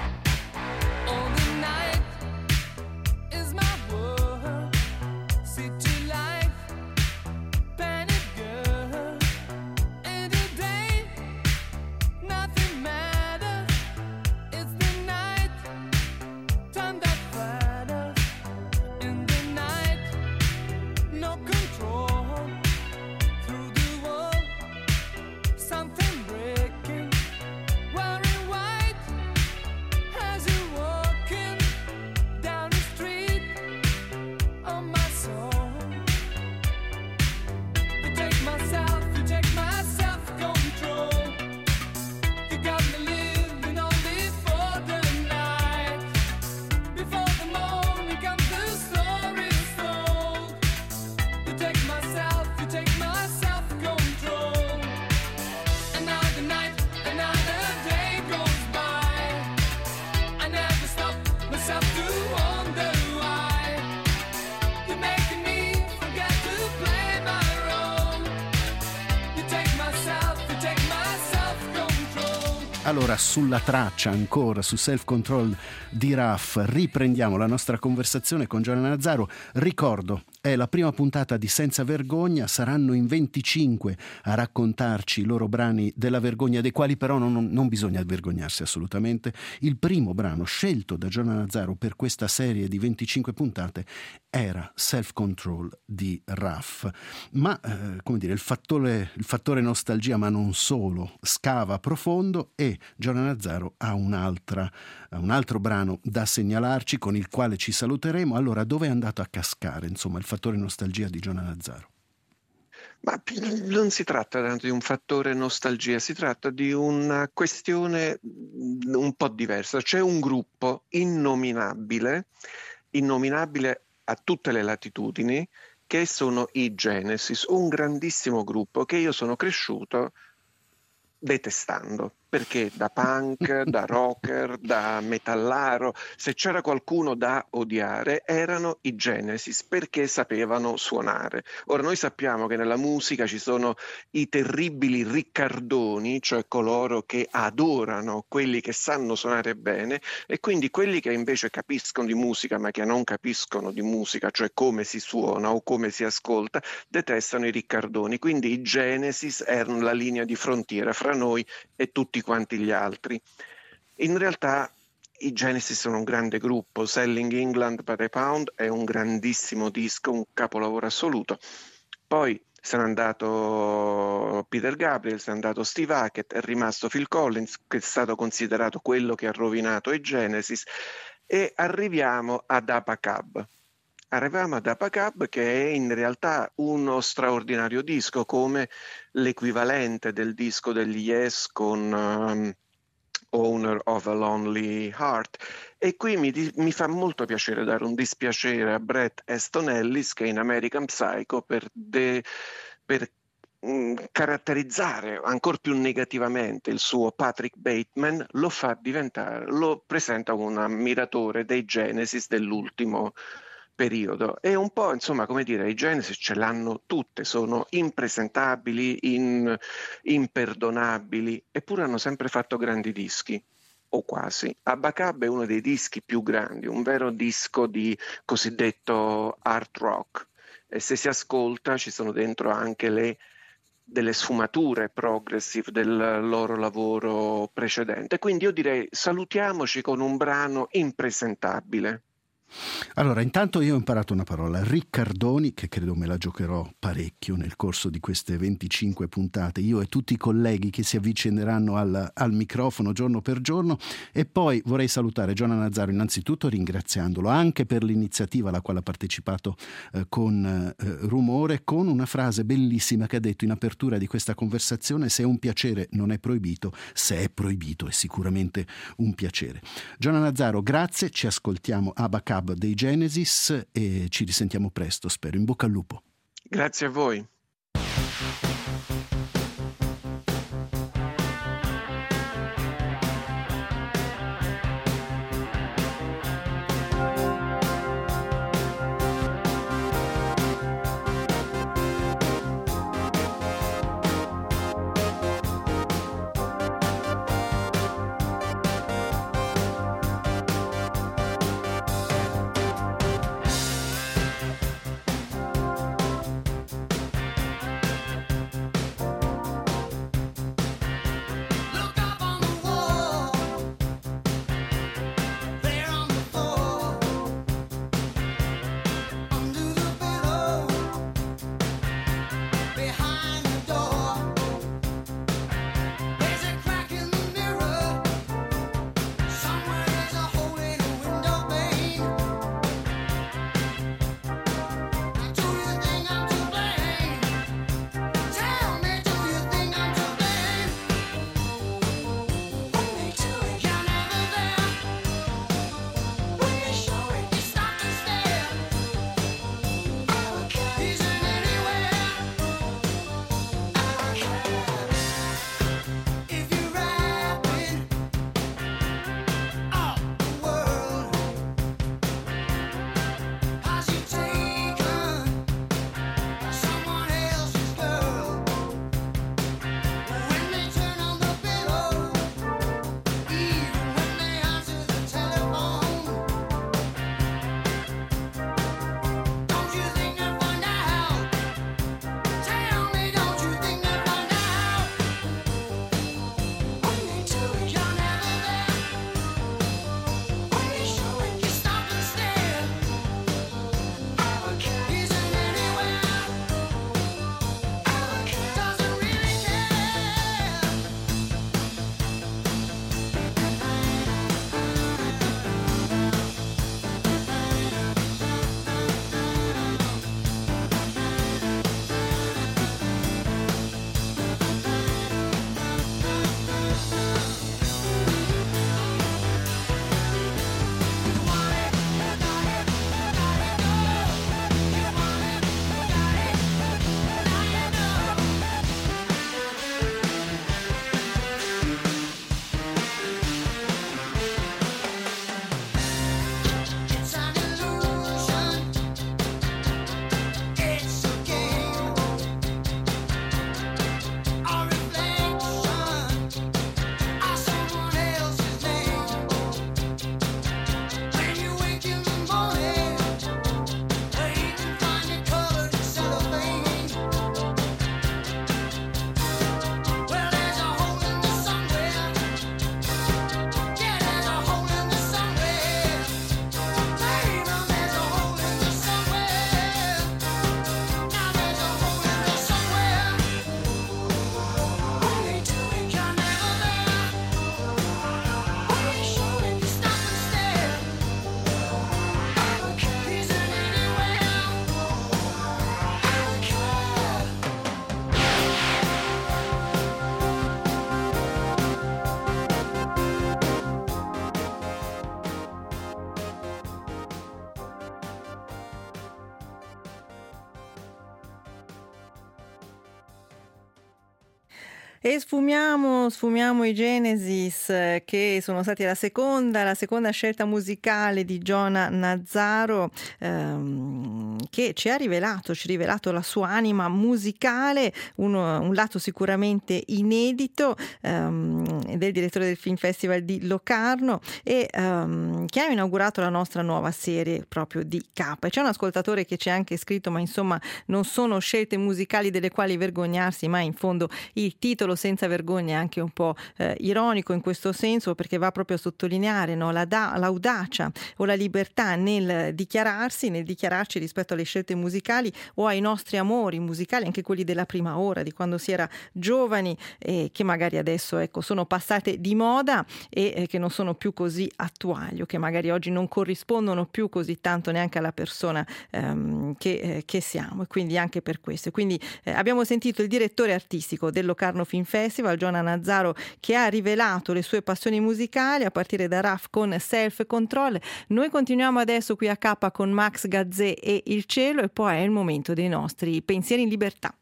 All the night is my world. See Allora, sulla traccia ancora, su Self Control di Raf, riprendiamo la nostra conversazione con Giovanna Nazaro. Ricordo, è la prima puntata di Senza Vergogna, saranno in venticinque a raccontarci i loro brani della vergogna, dei quali però non, non bisogna vergognarsi assolutamente. Il primo brano scelto da Giovanna Nazaro per questa serie di venticinque puntate era Self Control di Raf. Ma, eh, come dire, il fattore, il fattore nostalgia, ma non solo, scava profondo, e Giovanna Nazaro ha un'altra, un altro brano da segnalarci con il quale ci saluteremo. Allora, dove è andato a cascare, insomma, il fattore nostalgia di Giovanna Nazaro? Ma non si tratta tanto di un fattore nostalgia, si tratta di una questione un po' diversa. C'è un gruppo innominabile, innominabile a tutte le latitudini, che sono i Genesis, un grandissimo gruppo che io sono cresciuto detestando, perché da punk, da rocker, da metallaro, se c'era qualcuno da odiare erano i Genesis, perché sapevano suonare. Ora noi sappiamo che nella musica ci sono i terribili riccardoni, cioè coloro che adorano quelli che sanno suonare bene, e quindi quelli che invece capiscono di musica ma che non capiscono di musica, cioè come si suona o come si ascolta, detestano i riccardoni. Quindi i Genesis erano la linea di frontiera fra noi e tutti quanti gli altri. In realtà i Genesis sono un grande gruppo. Selling England by the Pound è un grandissimo disco, un capolavoro assoluto. Poi se n'è andato Peter Gabriel, se n'è andato Steve Hackett, è rimasto Phil Collins, che è stato considerato quello che ha rovinato i Genesis, e arriviamo ad Abacab. Arriviamo ad Abacab, che è in realtà uno straordinario disco, come l'equivalente del disco degli Yes con um, Owner of a Lonely Heart. E qui mi, mi fa molto piacere dare un dispiacere a Bret Easton Ellis, che in American Psycho, per, de, per mh, caratterizzare ancora più negativamente il suo Patrick Bateman, lo fa diventare, lo presenta come un ammiratore dei Genesis dell'ultimo periodo. E un po', insomma, come dire, i Genesis ce l'hanno tutte, sono impresentabili, in, imperdonabili, eppure hanno sempre fatto grandi dischi, o quasi. Abacab è uno dei dischi più grandi, un vero disco di cosiddetto art rock, e se si ascolta ci sono dentro anche le delle sfumature progressive del loro lavoro precedente. Quindi io direi salutiamoci con un brano impresentabile. Allora, intanto io ho imparato una parola, riccardoni, che credo me la giocherò parecchio nel corso di queste venticinque puntate, io e tutti i colleghi che si avvicineranno al, al microfono giorno per giorno. E poi vorrei salutare Giovanna Nazaro innanzitutto ringraziandolo anche per l'iniziativa alla quale ha partecipato eh, con eh, Rumore, con una frase bellissima che ha detto in apertura di questa conversazione: se è un piacere non è proibito, se è proibito è sicuramente un piacere. Giovanna Nazaro, grazie, ci ascoltiamo Abacab dei Genesis e ci risentiamo presto, spero. In bocca al lupo. Grazie a voi. E sfumiamo, sfumiamo i Genesis, eh, che sono stati la seconda, la seconda scelta musicale di Giona Nazzaro, ehm, che ci ha rivelato, ci ha rivelato la sua anima musicale, uno, un lato sicuramente inedito, ehm, del direttore del Film Festival di Locarno, e ehm, che ha inaugurato la nostra nuova serie proprio di K. E c'è un ascoltatore che ci ha anche scritto: ma insomma non sono scelte musicali delle quali vergognarsi, ma in fondo il titolo senza vergogna è anche un po' eh, ironico in questo senso, perché va proprio a sottolineare, no, la da- l'audacia o la libertà nel dichiararsi, nel dichiararci rispetto alle scelte musicali o ai nostri amori musicali, anche quelli della prima ora, di quando si era giovani, e che magari adesso, ecco, sono passate di moda e eh, che non sono più così attuali, o che magari oggi non corrispondono più così tanto neanche alla persona ehm, che, eh, che siamo, e quindi anche per questo. E quindi eh, abbiamo sentito il direttore artistico del Locarno Film Festival, Giona Nazzaro, che ha rivelato le sue passioni musicali a partire da Raf con Self Control. Noi continuiamo adesso qui a K con Max Gazzè e Il cielo, e poi è il momento dei nostri pensieri in libertà.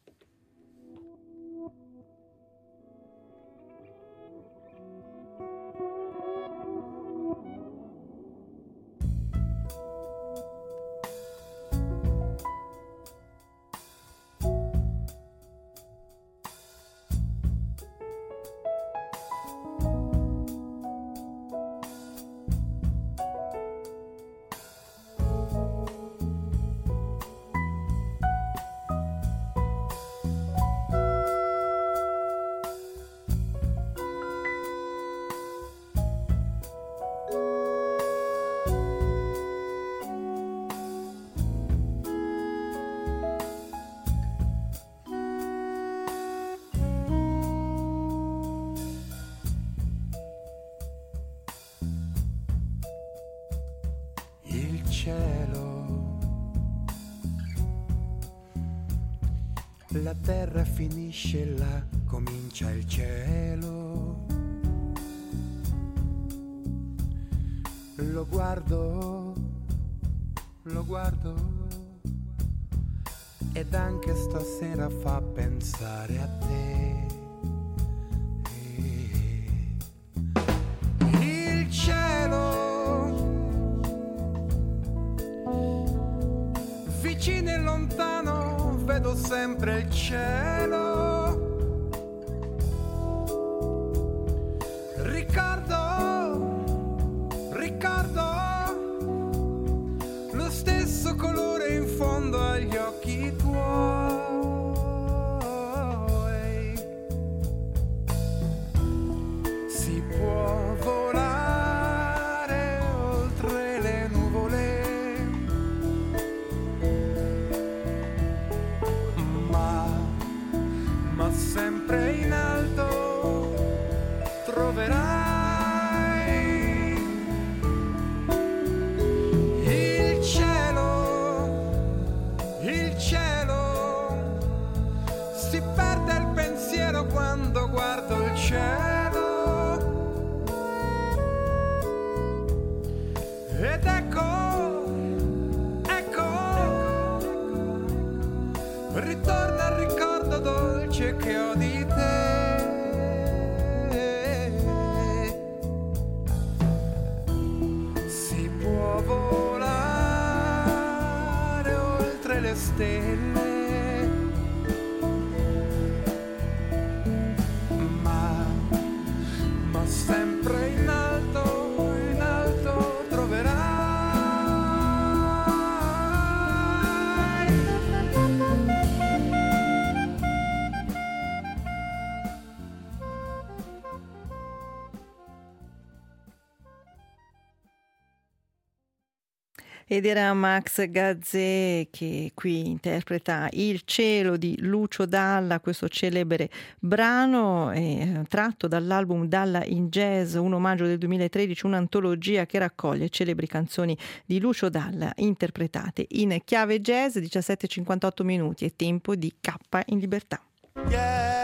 La terra finisce là, comincia il cielo. Lo guardo, lo guardo, ed anche stasera fa pensare a te. Il cielo, vicino e lontano, vedo sempre il cielo. Ricordo, ricordo lo stesso colore in fondo agli occhi tuoi. Si può volare oltre le nuvole, ma sempre in alto troverai il cielo, il cielo. Si perde il pensiero quando guardo il cielo, ed ecco, ecco, ritorna il ricordo dolce che ho di te. Si può volare oltre le stelle, ma, ma sempre in alto, in alto troverai. Ed era Max Gazzè che qui interpreta Il cielo di Lucio Dalla, questo celebre brano eh, tratto dall'album Dalla in Jazz, un omaggio del duemilatredici, un'antologia che raccoglie celebri canzoni di Lucio Dalla interpretate in chiave jazz. Diciassette e cinquantotto minuti, è tempo di K in libertà. Yeah.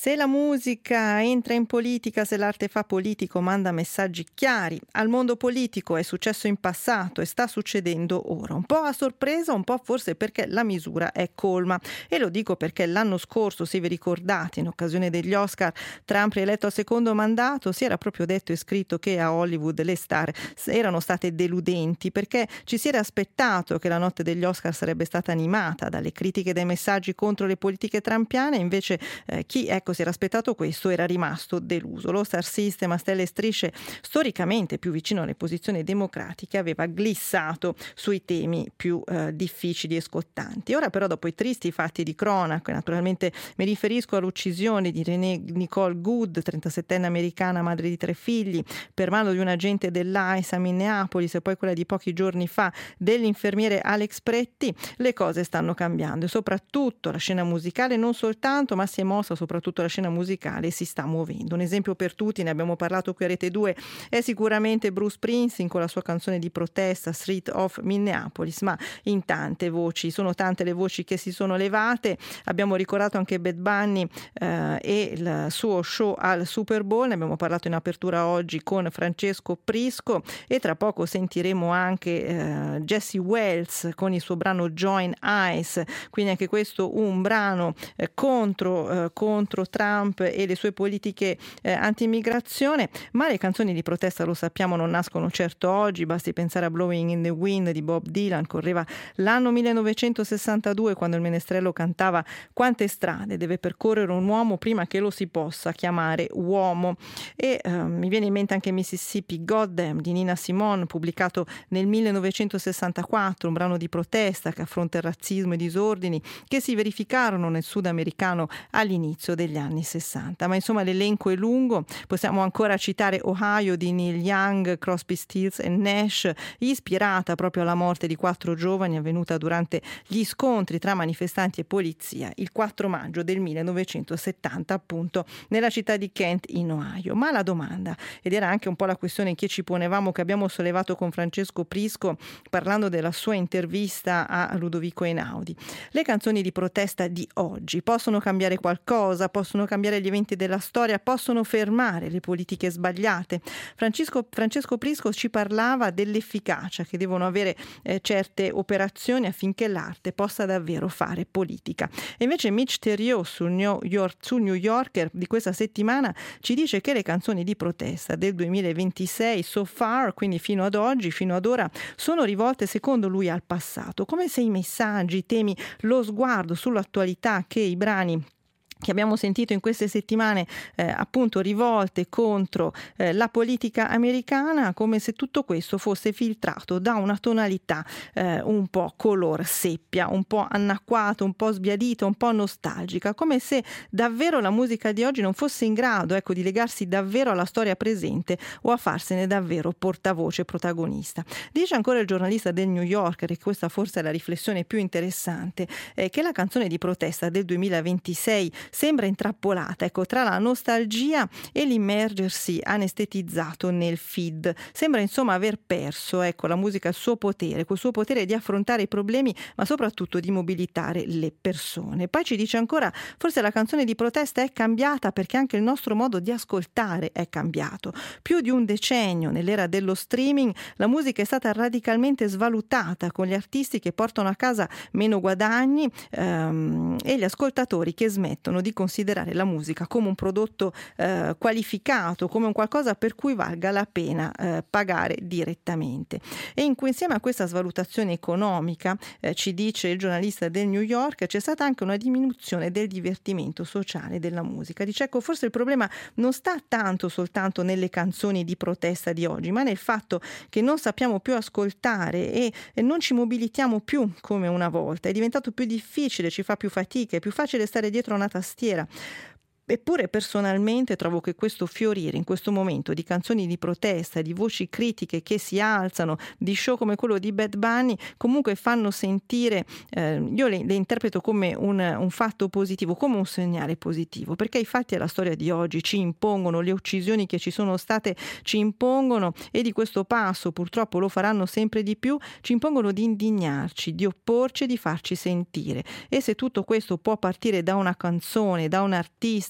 Se la musica entra in politica, se l'arte fa politico, manda messaggi chiari. Al mondo politico è successo in passato e sta succedendo ora. Un po' a sorpresa, un po' forse perché la misura è colma. E lo dico perché l'anno scorso, se vi ricordate, in occasione degli Oscar, Trump rieletto al secondo mandato, si era proprio detto e scritto che a Hollywood le star erano state deludenti, perché ci si era aspettato che la notte degli Oscar sarebbe stata animata dalle critiche e dai messaggi contro le politiche trumpiane, invece eh, chi ecco si era aspettato questo era rimasto deluso. Lo Star System a stelle e strisce, storicamente più vicino alle posizioni democratiche, aveva glissato sui temi più eh, difficili e scottanti. Ora però, dopo i tristi fatti di cronaca, naturalmente mi riferisco all'uccisione di Renée Nicole Goode, trentasettenne americana, madre di tre figli, per mano di un agente dell'I C E a Minneapolis, e poi quella di pochi giorni fa dell'infermiere Alex Pretti, le cose stanno cambiando e soprattutto la scena musicale non soltanto, ma si è mossa soprattutto la scena musicale, si sta muovendo. Un esempio per tutti, ne abbiamo parlato qui a Rete due, è sicuramente Bruce Springsteen con la sua canzone di protesta Street of Minneapolis, ma in tante voci, sono tante le voci che si sono levate. Abbiamo ricordato anche Bad Bunny eh, e il suo show al Super Bowl, ne abbiamo parlato in apertura oggi con Francesco Prisco, e tra poco sentiremo anche eh, Jesse Wells con il suo brano Join Ice, quindi anche questo un brano eh, contro, eh, contro Trump e le sue politiche eh, anti-immigrazione. Ma le canzoni di protesta, lo sappiamo, non nascono certo oggi, basti pensare a Blowing in the Wind di Bob Dylan, correva l'anno millenovecentosessantadue, quando il menestrello cantava: quante strade deve percorrere un uomo prima che lo si possa chiamare uomo. E eh, mi viene in mente anche Mississippi Goddam di Nina Simone, pubblicato nel millenovecentosessantaquattro, un brano di protesta che affronta il razzismo e i disordini che si verificarono nel sudamericano all'inizio degli anni sessanta. Ma insomma l'elenco è lungo, possiamo ancora citare Ohio di Neil Young, Crosby, Stills e Nash, ispirata proprio alla morte di quattro giovani avvenuta durante gli scontri tra manifestanti e polizia il quattro maggio del millenovecentosettanta, appunto nella città di Kent in Ohio. Ma la domanda, ed era anche un po' la questione che ci ponevamo, che abbiamo sollevato con Francesco Prisco parlando della sua intervista a Ludovico Einaudi: le canzoni di protesta di oggi possono cambiare qualcosa? Possono cambiare gli eventi della storia? Possono fermare le politiche sbagliate? Francesco, Francesco Prisco ci parlava dell'efficacia che devono avere eh, certe operazioni affinché l'arte possa davvero fare politica. E invece Mitch Theriault sul New, York, sul New Yorker di questa settimana ci dice che le canzoni di protesta del duemilaventisei so far, quindi fino ad oggi, fino ad ora, sono rivolte secondo lui al passato, come se i messaggi, i temi, lo sguardo sull'attualità che i brani che abbiamo sentito in queste settimane eh, appunto rivolte contro eh, la politica americana, come se tutto questo fosse filtrato da una tonalità eh, un po' color seppia, un po' anacquata, un po' sbiadita, un po' nostalgica, come se davvero la musica di oggi non fosse in grado, ecco, di legarsi davvero alla storia presente o a farsene davvero portavoce, protagonista. Dice ancora il giornalista del New Yorker, e questa forse è la riflessione più interessante, eh, che la canzone di protesta del duemilaventisei sembra intrappolata, ecco, tra la nostalgia e l'immergersi anestetizzato nel feed. Sembra insomma aver perso, ecco, la musica il suo potere, quel suo potere di affrontare i problemi, ma soprattutto di mobilitare le persone. Poi ci dice ancora: forse la canzone di protesta è cambiata perché anche il nostro modo di ascoltare è cambiato. Più di un decennio nell'era dello streaming la musica è stata radicalmente svalutata, con gli artisti che portano a casa meno guadagni ehm, e gli ascoltatori che smettono di considerare la musica come un prodotto eh, qualificato, come un qualcosa per cui valga la pena eh, pagare direttamente. E in, insieme a questa svalutazione economica, eh, ci dice il giornalista del New York, c'è stata anche una diminuzione del divertimento sociale della musica. Dice, ecco, forse il problema non sta tanto soltanto nelle canzoni di protesta di oggi, ma nel fatto che non sappiamo più ascoltare e, e non ci mobilitiamo più come una volta. È diventato più difficile, ci fa più fatica, è più facile stare dietro a una tastiera. Eppure personalmente trovo che questo fiorire in questo momento di canzoni di protesta, di voci critiche che si alzano, di show come quello di Bad Bunny, comunque fanno sentire, eh, io le, le interpreto come un, un fatto positivo, come un segnale positivo, perché i fatti e la storia di oggi ci impongono, le uccisioni che ci sono state ci impongono, e di questo passo purtroppo lo faranno sempre di più, ci impongono di indignarci, di opporci e di farci sentire. E se tutto questo può partire da una canzone, da un artista,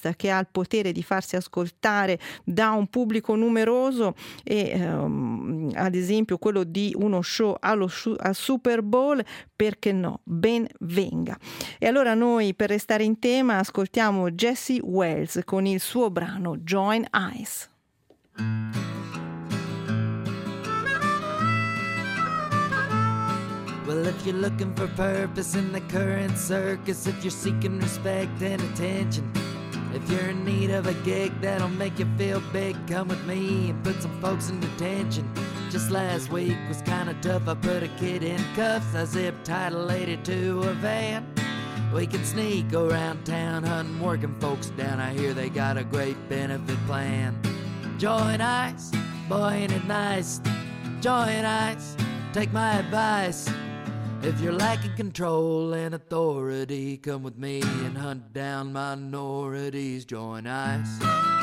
artista che ha il potere di farsi ascoltare da un pubblico numeroso e ehm, ad esempio quello di uno show allo al Super Bowl, perché no, ben venga. E allora noi, per restare in tema, ascoltiamo Jessie Wells con il suo brano Join Eyes. Well, if you're looking for purpose in the current circus, if you're seeking respect and attention, if you're in need of a gig that'll make you feel big, come with me and put some folks in detention. Just last week was kinda tough, I put a kid in cuffs, I zip-tied a lady to a van. We can sneak around town hunting working folks down, I hear they got a great benefit plan. Join Ice, boy ain't it nice. Join Ice, take my advice. If you're lacking control and authority, come with me and hunt down minorities. Join Ice.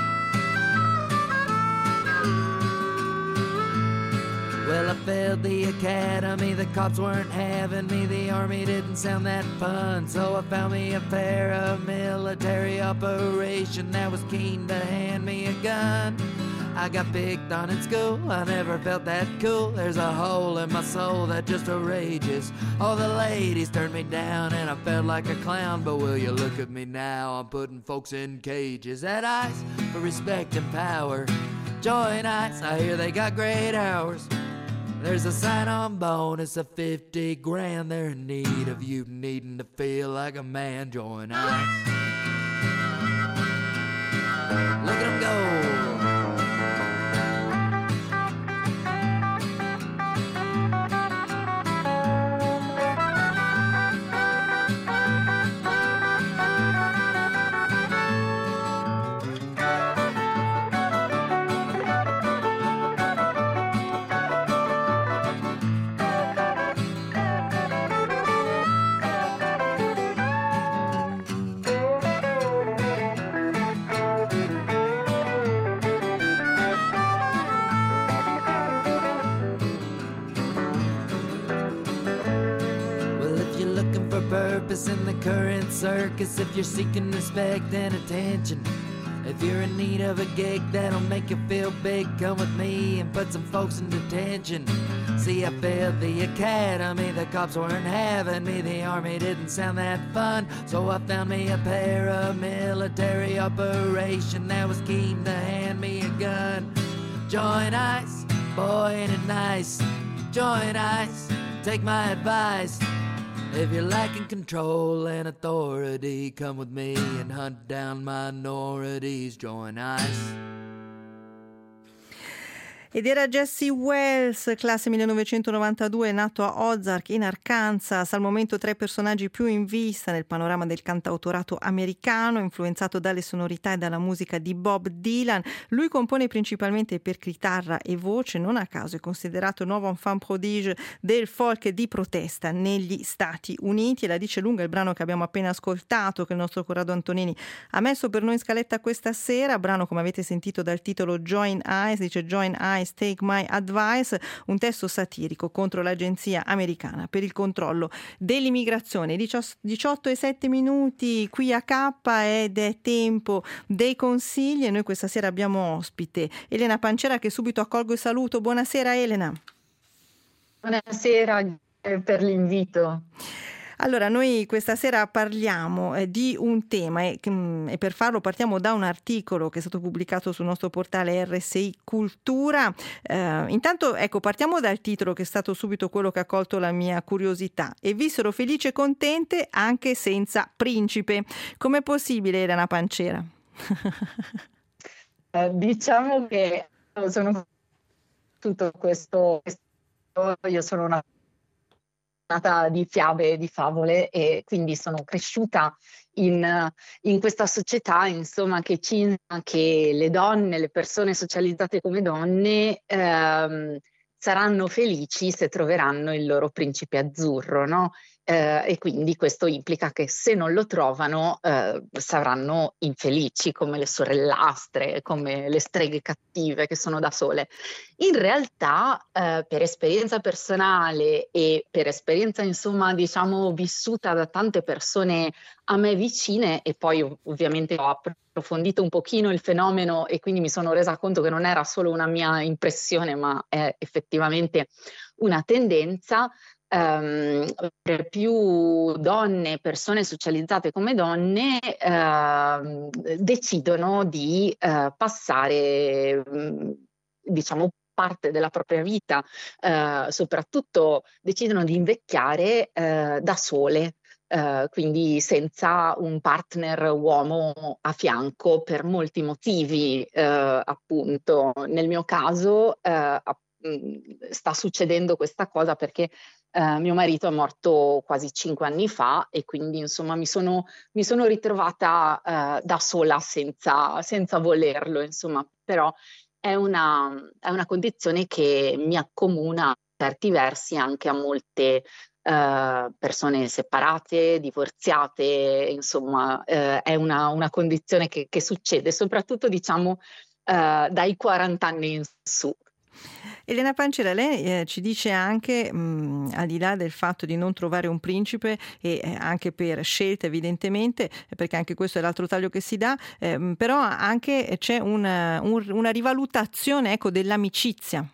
Well, I failed the academy, the cops weren't having me, the army didn't sound that fun, so I found me a paramilitary operation that was keen to hand me a gun. I got picked on in school, I never felt that cool. There's a hole in my soul that just rages. All the ladies turned me down and I felt like a clown. But will you look at me now, I'm putting folks in cages. At Ice for respect and power. Join Ice, I hear they got great hours. There's a sign-on bonus of fifty grand. They're in need of you needing to feel like a man. Join Ice. Look at them go. In the current circus, if you're seeking respect and attention, if you're in need of a gig that'll make you feel big, come with me and put some folks in detention. See, I failed the academy, the cops weren't having me, the army didn't sound that fun, so I found me a paramilitary operation that was keen to hand me a gun. Join Ice, boy ain't it nice. Join Ice, take my advice. If you're lacking control and authority, come with me and hunt down minorities. Join Ice. Ed era Jessie Wells, classe millenovecentonovantadue, nato a Ozark in Arkansas, al momento tra i personaggi più in vista nel panorama del cantautorato americano, influenzato dalle sonorità e dalla musica di Bob Dylan. Lui compone principalmente per chitarra e voce, non a caso è considerato nuovo enfant prodige del folk di protesta negli Stati Uniti, e la dice lunga il brano che abbiamo appena ascoltato, che il nostro Corrado Antonini ha messo per noi in scaletta questa sera, brano come avete sentito dal titolo Join Eyes, dice Join Eyes, Take My Advice, un testo satirico contro l'Agenzia Americana per il controllo dell'immigrazione. diciotto e sette minuti qui a K ed è tempo dei consigli, e noi questa sera abbiamo ospite Elena Pancera, che subito accolgo e saluto. Buonasera Elena. Buonasera, eh, per l'invito. Allora, noi questa sera parliamo eh, di un tema e, mh, e per farlo partiamo da un articolo che è stato pubblicato sul nostro portale R S I Cultura. Eh, intanto, ecco, partiamo dal titolo, che è stato subito quello che ha colto la mia curiosità. E vissero felice e contente anche senza principe. Com'è possibile, Elena Pancera? eh, diciamo che sono tutto questo, io sono una di fiabe e di favole, e quindi sono cresciuta in, in questa società, insomma, che ci che le donne, le persone socializzate come donne ehm, saranno felici se troveranno il loro principe azzurro, no? eh, e quindi questo implica che se non lo trovano eh, saranno infelici come le sorellastre, come le streghe cattive che sono da sole. In realtà eh, per esperienza personale e per esperienza insomma diciamo vissuta da tante persone a me vicine, e poi ov- ovviamente ho approfondito un pochino il fenomeno e quindi mi sono resa conto che non era solo una mia impressione ma è effettivamente una tendenza. Um, per più donne, persone socializzate come donne, uh, decidono di uh, passare, um, diciamo, parte della propria vita, uh, soprattutto decidono di invecchiare uh, da sole. Uh, quindi senza un partner uomo a fianco per molti motivi, uh, appunto. Nel mio caso uh, sta succedendo questa cosa perché Uh, mio marito è morto quasi cinque anni fa e quindi insomma mi sono, mi sono ritrovata uh, da sola senza, senza volerlo, insomma, però è una, è una condizione che mi accomuna per certi versi anche a molte uh, persone separate, divorziate, insomma uh, è una, una condizione che, che succede soprattutto diciamo uh, dai quaranta anni in su. Elena Pancera, lei eh, ci dice anche, mh, al di là del fatto di non trovare un principe, e eh, anche per scelta evidentemente, perché anche questo è l'altro taglio che si dà, eh, però anche c'è una, un, una rivalutazione, ecco, dell'amicizia.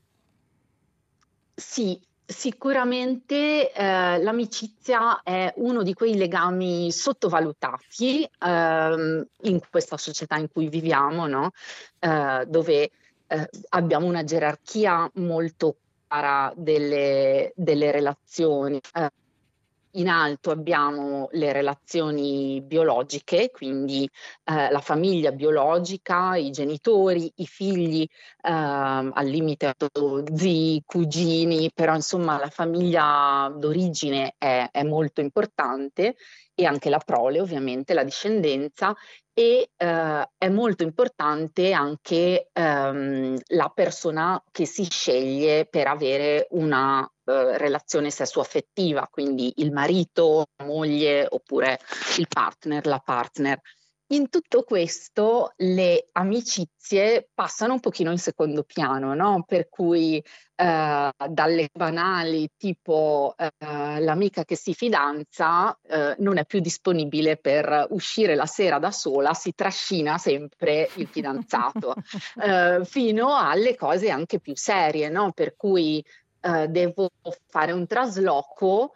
Sì, sicuramente eh, l'amicizia è uno di quei legami sottovalutati ehm, in questa società in cui viviamo, no? Eh, dove Eh, abbiamo una gerarchia molto chiara delle, delle relazioni. Eh, in alto abbiamo le relazioni biologiche, quindi eh, la famiglia biologica, i genitori, i figli, eh, al limite zii, cugini, però insomma la famiglia d'origine è, è molto importante, e anche la prole, ovviamente, la discendenza. E eh, è molto importante anche ehm, la persona che si sceglie per avere una eh, relazione sessuaffettiva, quindi il marito, la moglie oppure il partner, la partner. In tutto questo le amicizie passano un pochino in secondo piano, no? Per cui eh, dalle banali tipo eh, l'amica che si fidanza eh, non è più disponibile per uscire la sera da sola, si trascina sempre il fidanzato, eh, fino alle cose anche più serie, no? Per cui eh, devo fare un trasloco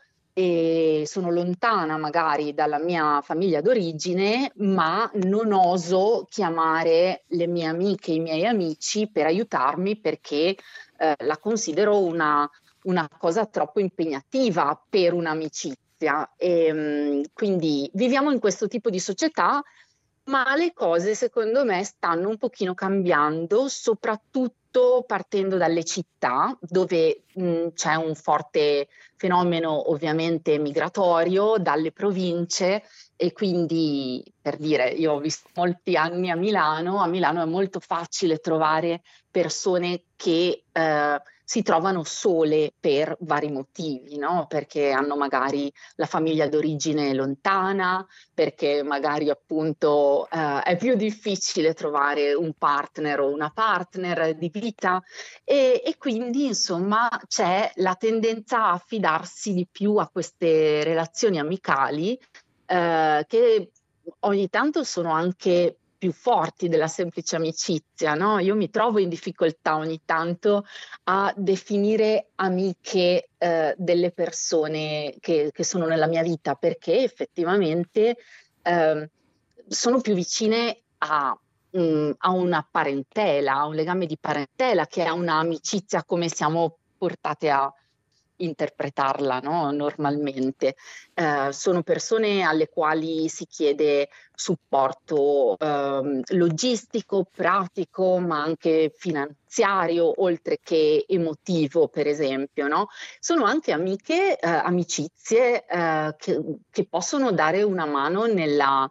e sono lontana magari dalla mia famiglia d'origine, ma non oso chiamare le mie amiche, i miei amici per aiutarmi perché eh, la considero una, una cosa troppo impegnativa per un'amicizia. E, mh, quindi viviamo in questo tipo di società, ma le cose secondo me stanno un pochino cambiando, soprattutto partendo dalle città dove mh, c'è un forte fenomeno ovviamente migratorio, dalle province, e quindi per dire, io ho vissuto molti anni a Milano, a Milano è molto facile trovare persone che eh, si trovano sole per vari motivi, no? Perché hanno magari la famiglia d'origine lontana, perché magari appunto eh, è più difficile trovare un partner o una partner di vita, e, e quindi insomma c'è la tendenza a affidarsi di più a queste relazioni amicali eh, che ogni tanto sono anche più forti della semplice amicizia, no? Io mi trovo in difficoltà ogni tanto a definire amiche eh, delle persone che, che sono nella mia vita, perché effettivamente eh, sono più vicine a, mh, a una parentela, a un legame di parentela, che a un'amicizia come siamo portate a interpretarla, no? Normalmente. Eh, sono persone alle quali si chiede supporto eh, logistico, pratico, ma anche finanziario, oltre che emotivo, per esempio, no? Sono anche amiche, eh, amicizie eh, che, che possono dare una mano nella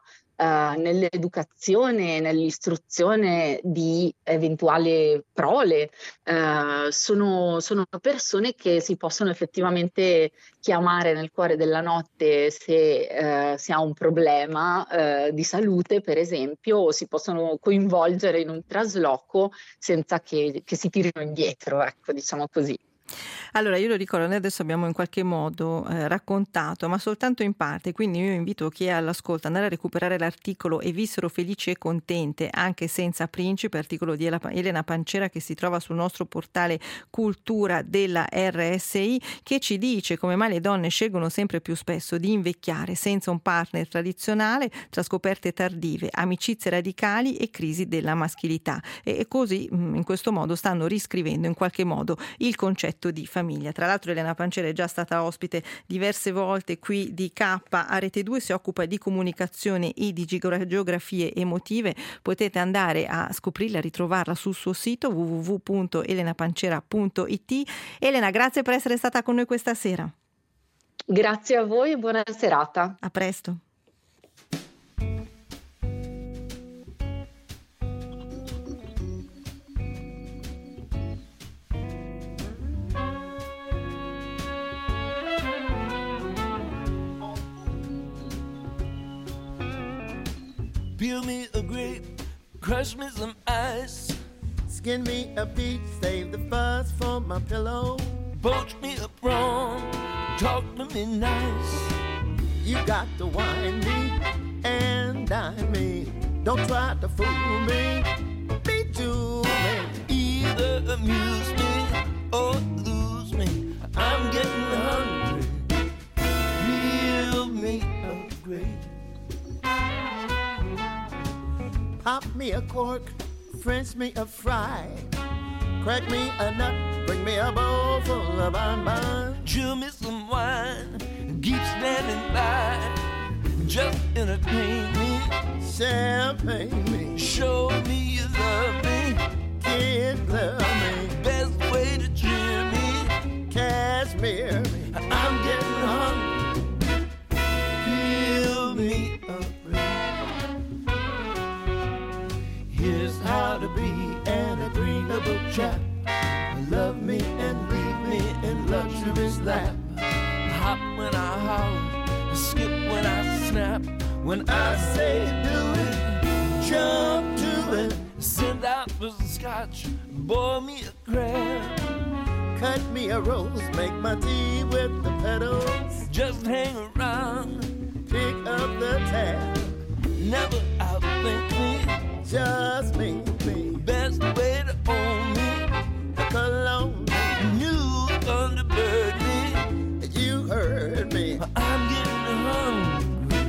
uh, nell'educazione, nell'istruzione di eventuali prole. Uh, sono, sono persone che si possono effettivamente chiamare nel cuore della notte se uh, si ha un problema uh, di salute, per esempio, o si possono coinvolgere in un trasloco senza che, che si tirino indietro, ecco, diciamo così. Allora, io lo ricordo, noi adesso abbiamo in qualche modo eh, raccontato, ma soltanto in parte, quindi io invito chi è all'ascolto ad andare a recuperare l'articolo E vissero felici e contente anche senza principe, articolo di Elena Pancera che si trova sul nostro portale Cultura della R S I, che ci dice come mai le donne scelgono sempre più spesso di invecchiare senza un partner tradizionale, tra scoperte tardive, amicizie radicali e crisi della maschilità. E, e così, in questo modo, stanno riscrivendo in qualche modo il concetto di famiglia. Tra l'altro Elena Pancera è già stata ospite diverse volte qui di K a Rete due, si occupa di comunicazione e di geografie emotive. Potete andare a scoprirla, a ritrovarla sul suo sito w w w punto elena pancera punto i t. Elena, grazie per essere stata con noi questa sera. Grazie a voi e buona serata. A presto. Peel me a grape, crush me some ice. Skin me a peach, save the fuzz for my pillow. Poach me a prawn, talk to me nice. You got to wine me and dine me. Don't try to fool me, be to me. Either amuse me or lose me. I'm getting hungry. Peel me a grape. Pop me a cork, French me a fry. Crack me a nut, bring me a bowl full of bonbons. Chew me some wine, keep standing by. Just entertain me, champagne me. Show me you love me, kid love me. Best way to cheer me, cashmere me. I'm getting hungry. Peel me a Here's how to be an agreeable chap. Love me and leave me in luxurious lap. Hop when I holler, skip when I snap. When I say do it, jump to it. Send out for some scotch, boil me a crab. Cut me a rose, make my tea with the petals. Just hang around, pick up the tab. Never outthink me. Just me, me. Best way to own me. Cologne. New Thunderbird me. You heard me. I'm getting hungry.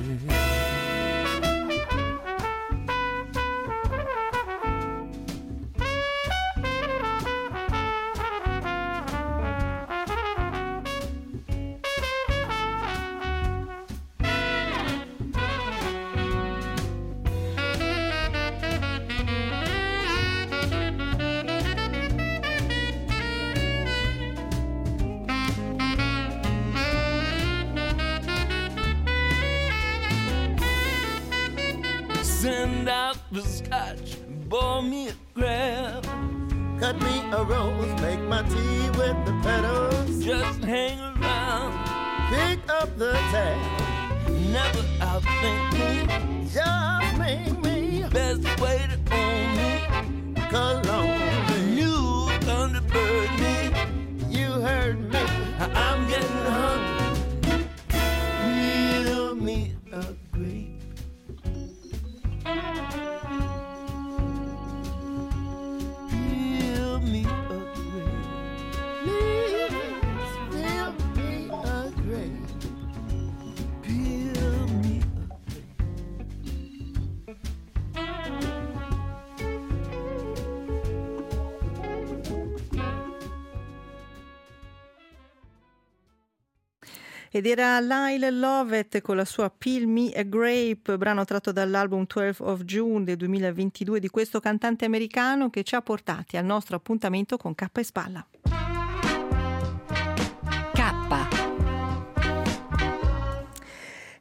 Send out the scotch, boil me a crab. Cut me a rose, make my tea with the petals. Just hang around, pick up the tab. Never outthink me. Just make me. Best way to own me. Cologne. New Thunderbird me. You heard me. I'm getting hungry. Peel me a grape. Peel me a grape. Please peel me a grape. Peel me a Ed era Lyle Lovett con la sua Peel Me a Grape, brano tratto dall'album twelve of June del duemilaventidue di questo cantante americano, che ci ha portati al nostro appuntamento con K e Spalla.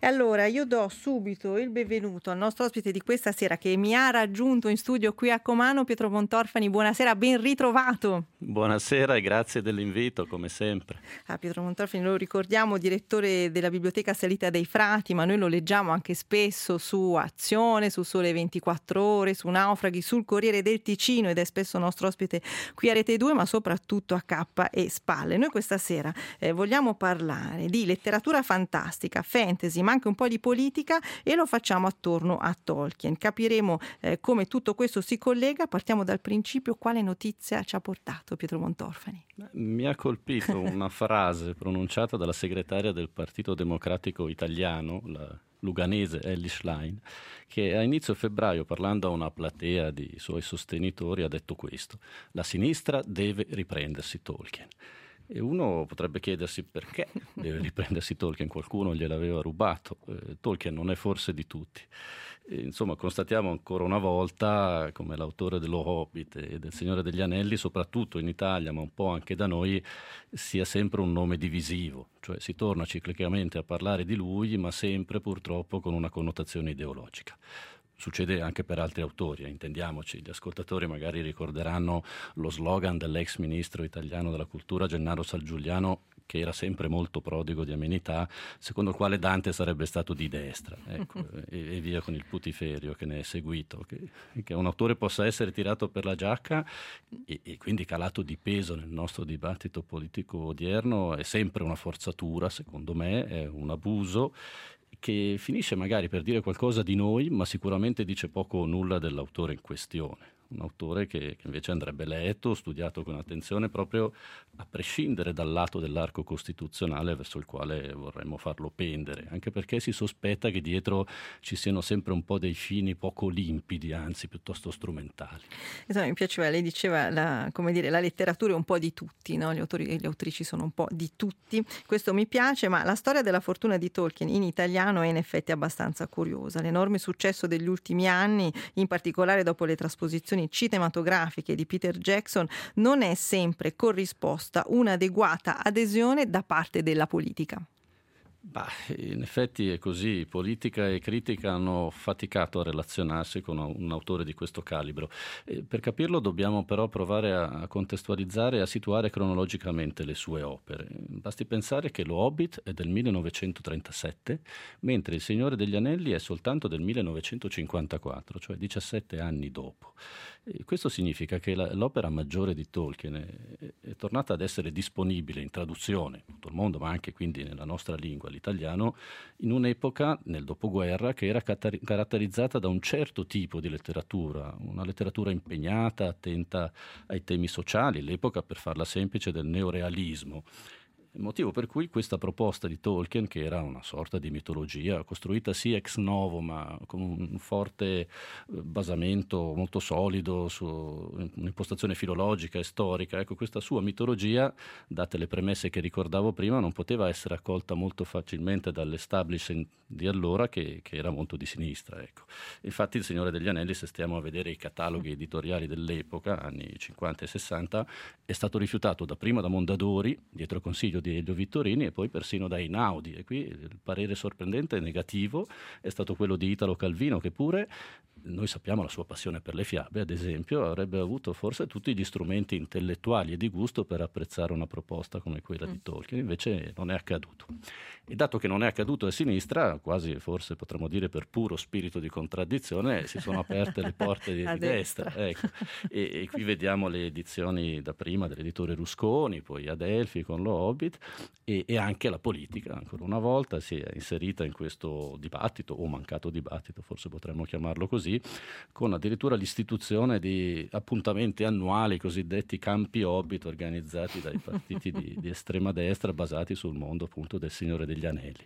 E allora io do subito il benvenuto al nostro ospite di questa sera che mi ha raggiunto in studio qui a Comano, Pietro Montorfani. Buonasera, ben ritrovato. Buonasera e grazie dell'invito, come sempre. Ah, Pietro Montorfani, lo ricordiamo, direttore della Biblioteca Salita dei Frati, ma noi lo leggiamo anche spesso su Azione, su Sole ventiquattro Ore, su Naufraghi, sul Corriere del Ticino, ed è spesso nostro ospite qui a Rete due, ma soprattutto a K e Spalle. Noi questa sera eh, vogliamo parlare di letteratura fantastica, fantasy, ma anche un po' di politica, e lo facciamo attorno a Tolkien. Capiremo eh, come tutto questo si collega. Partiamo dal principio. Quale notizia ci ha portato Pietro Montorfani? Mi ha colpito una frase pronunciata dalla segretaria del Partito Democratico Italiano, la luganese Elly Schlein, che a inizio febbraio, parlando a una platea di suoi sostenitori, ha detto questo: la sinistra deve riprendersi Tolkien. E uno potrebbe chiedersi perché deve riprendersi Tolkien, qualcuno gliel'aveva rubato, eh, Tolkien non è forse di tutti. E, insomma, constatiamo ancora una volta come l'autore dello Hobbit e del Signore degli Anelli, soprattutto in Italia, ma un po' anche da noi, sia sempre un nome divisivo, cioè si torna ciclicamente a parlare di lui, ma sempre purtroppo con una connotazione ideologica. Succede anche per altri autori, eh, intendiamoci, gli ascoltatori magari ricorderanno lo slogan dell'ex ministro italiano della cultura Gennaro Sangiuliano, che era sempre molto prodigo di amenità, secondo il quale Dante sarebbe stato di destra, ecco, e, e via con il putiferio che ne è seguito. Che, che un autore possa essere tirato per la giacca e, e quindi calato di peso nel nostro dibattito politico odierno è sempre una forzatura, secondo me, è un abuso che finisce magari per dire qualcosa di noi, ma sicuramente dice poco o nulla dell'autore in questione. Un autore che, che invece andrebbe letto, studiato con attenzione, proprio a prescindere dal lato dell'arco costituzionale verso il quale vorremmo farlo pendere, anche perché si sospetta che dietro ci siano sempre un po' dei fini poco limpidi, anzi piuttosto strumentali. Esatto, mi piaceva, lei diceva, la, come dire, la letteratura è un po' di tutti, no? Gli autori e le autrici sono un po' di tutti, questo mi piace, ma la storia della fortuna di Tolkien in italiano è in effetti abbastanza curiosa. L'enorme successo degli ultimi anni, in particolare dopo le trasposizioni cinematografiche di Peter Jackson, non è sempre corrisposta un'adeguata adesione da parte della politica. Bah, in effetti è così, politica e critica hanno faticato a relazionarsi con un autore di questo calibro. E per capirlo dobbiamo però provare a contestualizzare e a situare cronologicamente le sue opere. Basti pensare che Lo Hobbit è del millenovecentotrentasette, mentre Il Signore degli Anelli è soltanto del millenovecentocinquantaquattro, cioè diciassette anni dopo. E questo significa che la, l'opera maggiore di Tolkien è, è tornata ad essere disponibile in traduzione in tutto il mondo, ma anche quindi nella nostra lingua, l'italiano, in un'epoca, nel dopoguerra, che era catar- caratterizzata da un certo tipo di letteratura, una letteratura impegnata, attenta ai temi sociali, l'epoca, per farla semplice, del neorealismo. Il motivo per cui questa proposta di Tolkien, che era una sorta di mitologia, costruita sì ex novo, ma con un forte basamento molto solido su un'impostazione filologica e storica, ecco, questa sua mitologia, date le premesse che ricordavo prima, non poteva essere accolta molto facilmente dall'establishment di allora, che, che era molto di sinistra. Ecco. Infatti Il Signore degli Anelli, se stiamo a vedere i cataloghi editoriali dell'epoca, anni cinquanta e sessanta, è stato rifiutato dapprima da Mondadori, dietro consiglio di Elio Vittorini, e poi persino da Einaudi, e qui il parere sorprendente e negativo è stato quello di Italo Calvino, che pure, noi sappiamo la sua passione per le fiabe, ad esempio, avrebbe avuto forse tutti gli strumenti intellettuali e di gusto per apprezzare una proposta come quella di Tolkien, invece non è accaduto. E dato che non è accaduto a sinistra, quasi forse potremmo dire per puro spirito di contraddizione, si sono aperte le porte di, di destra. destra ecco. e, e qui vediamo le edizioni da prima dell'editore Rusconi, poi Adelphi con Lo Hobbit, e, e anche la politica, ancora una volta, si è inserita in questo dibattito, o mancato dibattito, forse potremmo chiamarlo così, con addirittura l'istituzione di appuntamenti annuali, cosiddetti campi Hobbit, organizzati dai partiti di, di estrema destra, basati sul mondo appunto del Signore degli Anelli.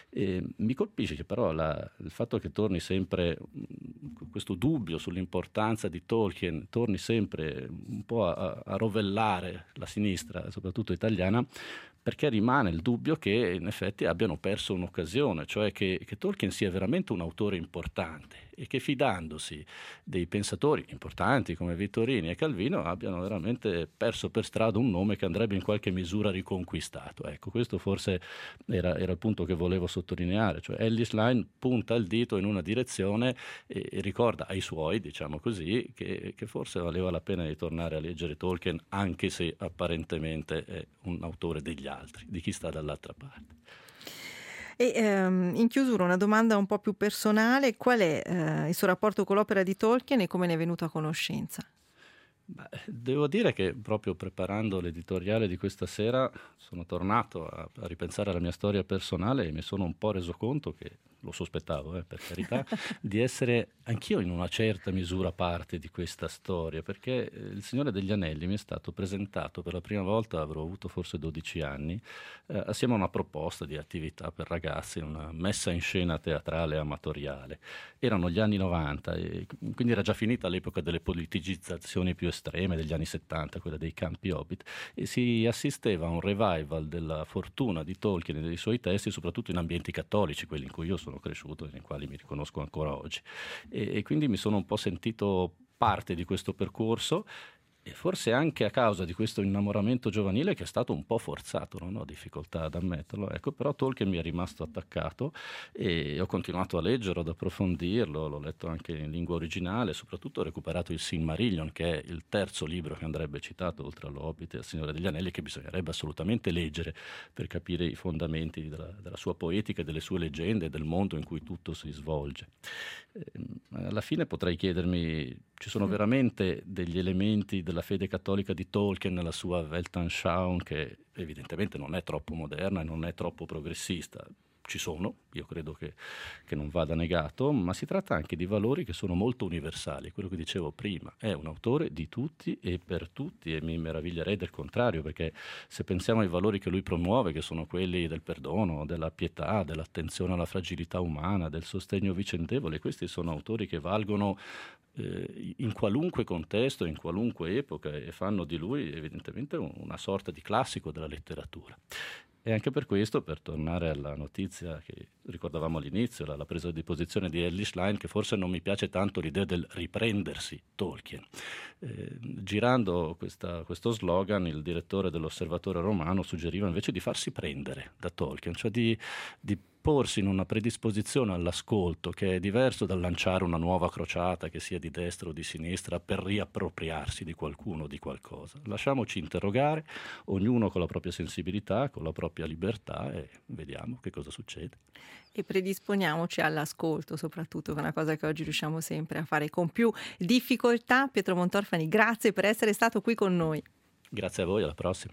E mi colpisce che però la, il fatto che torni sempre questo dubbio sull'importanza di Tolkien, torni sempre un po' a, a rovellare la sinistra, soprattutto italiana, perché rimane il dubbio che in effetti abbiano perso un'occasione, cioè che, che Tolkien sia veramente un autore importante e che fidandosi dei pensatori importanti come Vittorini e Calvino abbiano veramente perso per strada un nome che andrebbe in qualche misura riconquistato. Ecco, questo forse era, era il punto che volevo sottolineare, cioè Ellis Line punta il dito in una direzione e, e ricorda ai suoi, diciamo così, che, che forse valeva la pena di tornare a leggere Tolkien, anche se apparentemente è un autore degli altri, di chi sta dall'altra parte. E ehm, in chiusura una domanda un po' più personale: qual è eh, il suo rapporto con l'opera di Tolkien e come ne è venuto a conoscenza? Beh, devo dire che proprio preparando l'editoriale di questa sera sono tornato a, a ripensare alla mia storia personale e mi sono un po' reso conto che, lo sospettavo, eh, per carità, di essere anch'io in una certa misura parte di questa storia, perché eh, Il Signore degli Anelli mi è stato presentato per la prima volta, avrò avuto forse dodici anni, eh, assieme a una proposta di attività per ragazzi, una messa in scena teatrale amatoriale. Erano gli anni novanta e quindi era già finita l'epoca delle politicizzazioni più estreme degli anni settanta, quella dei campi Hobbit, e si assisteva a un revival della fortuna di Tolkien e dei suoi testi, soprattutto in ambienti cattolici, quelli in cui io sono cresciuto e nei quali mi riconosco ancora oggi. E, e quindi mi sono un po' sentito parte di questo percorso, e forse anche a causa di questo innamoramento giovanile che è stato un po' forzato, non ho difficoltà ad ammetterlo, ecco, però Tolkien mi è rimasto attaccato e ho continuato a leggerlo, ad approfondirlo, l'ho letto anche in lingua originale, soprattutto ho recuperato il Silmarillion, che è il terzo libro che andrebbe citato oltre all'Hobbit e al Signore degli Anelli, che bisognerebbe assolutamente leggere per capire i fondamenti della, della sua poetica, delle sue leggende, del mondo in cui tutto si svolge. Eh, alla fine potrei chiedermi, ci sono veramente degli elementi della fede cattolica di Tolkien nella sua Weltanschauung, che evidentemente non è troppo moderna e non è troppo progressista? Ci sono, io credo che, che non vada negato, ma si tratta anche di valori che sono molto universali, quello che dicevo prima, è un autore di tutti e per tutti, e mi meraviglierei del contrario, perché se pensiamo ai valori che lui promuove, che sono quelli del perdono, della pietà, dell'attenzione alla fragilità umana, del sostegno vicendevole, questi sono autori che valgono eh, in qualunque contesto, in qualunque epoca, e fanno di lui evidentemente una sorta di classico della letteratura. E anche per questo, per tornare alla notizia che ricordavamo all'inizio, la, la presa di posizione di Ellis Line, che forse non mi piace tanto l'idea del riprendersi Tolkien. Eh, girando questa, questo slogan, il direttore dell'Osservatore Romano suggeriva invece di farsi prendere da Tolkien, cioè di, di porsi in una predisposizione all'ascolto che è diverso dal lanciare una nuova crociata, che sia di destra o di sinistra, per riappropriarsi di qualcuno o di qualcosa. Lasciamoci interrogare, ognuno con la propria sensibilità, con la propria libertà, e vediamo che cosa succede. E predisponiamoci all'ascolto, soprattutto, che è una cosa che oggi riusciamo sempre a fare con più difficoltà. Pietro Montorfani, grazie per essere stato qui con noi. Grazie a voi, alla prossima.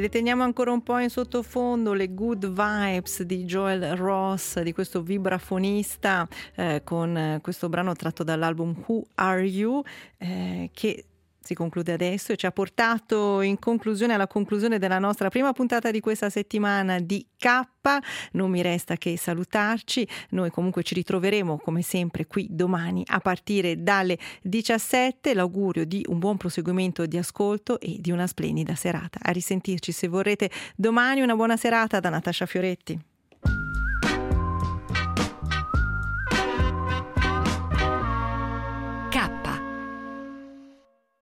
le teniamo ancora un po' in sottofondo le good vibes di Joel Ross, di questo vibrafonista, eh, con questo brano tratto dall'album Who Are You, eh, che si conclude adesso e ci ha portato in conclusione alla conclusione della nostra prima puntata di questa settimana di K. Non mi resta che salutarci. Noi comunque ci ritroveremo come sempre qui domani a partire dalle diciassette. L'augurio di un buon proseguimento di ascolto e di una splendida serata. A risentirci se vorrete domani. Una buona serata da Natascia Fioretti.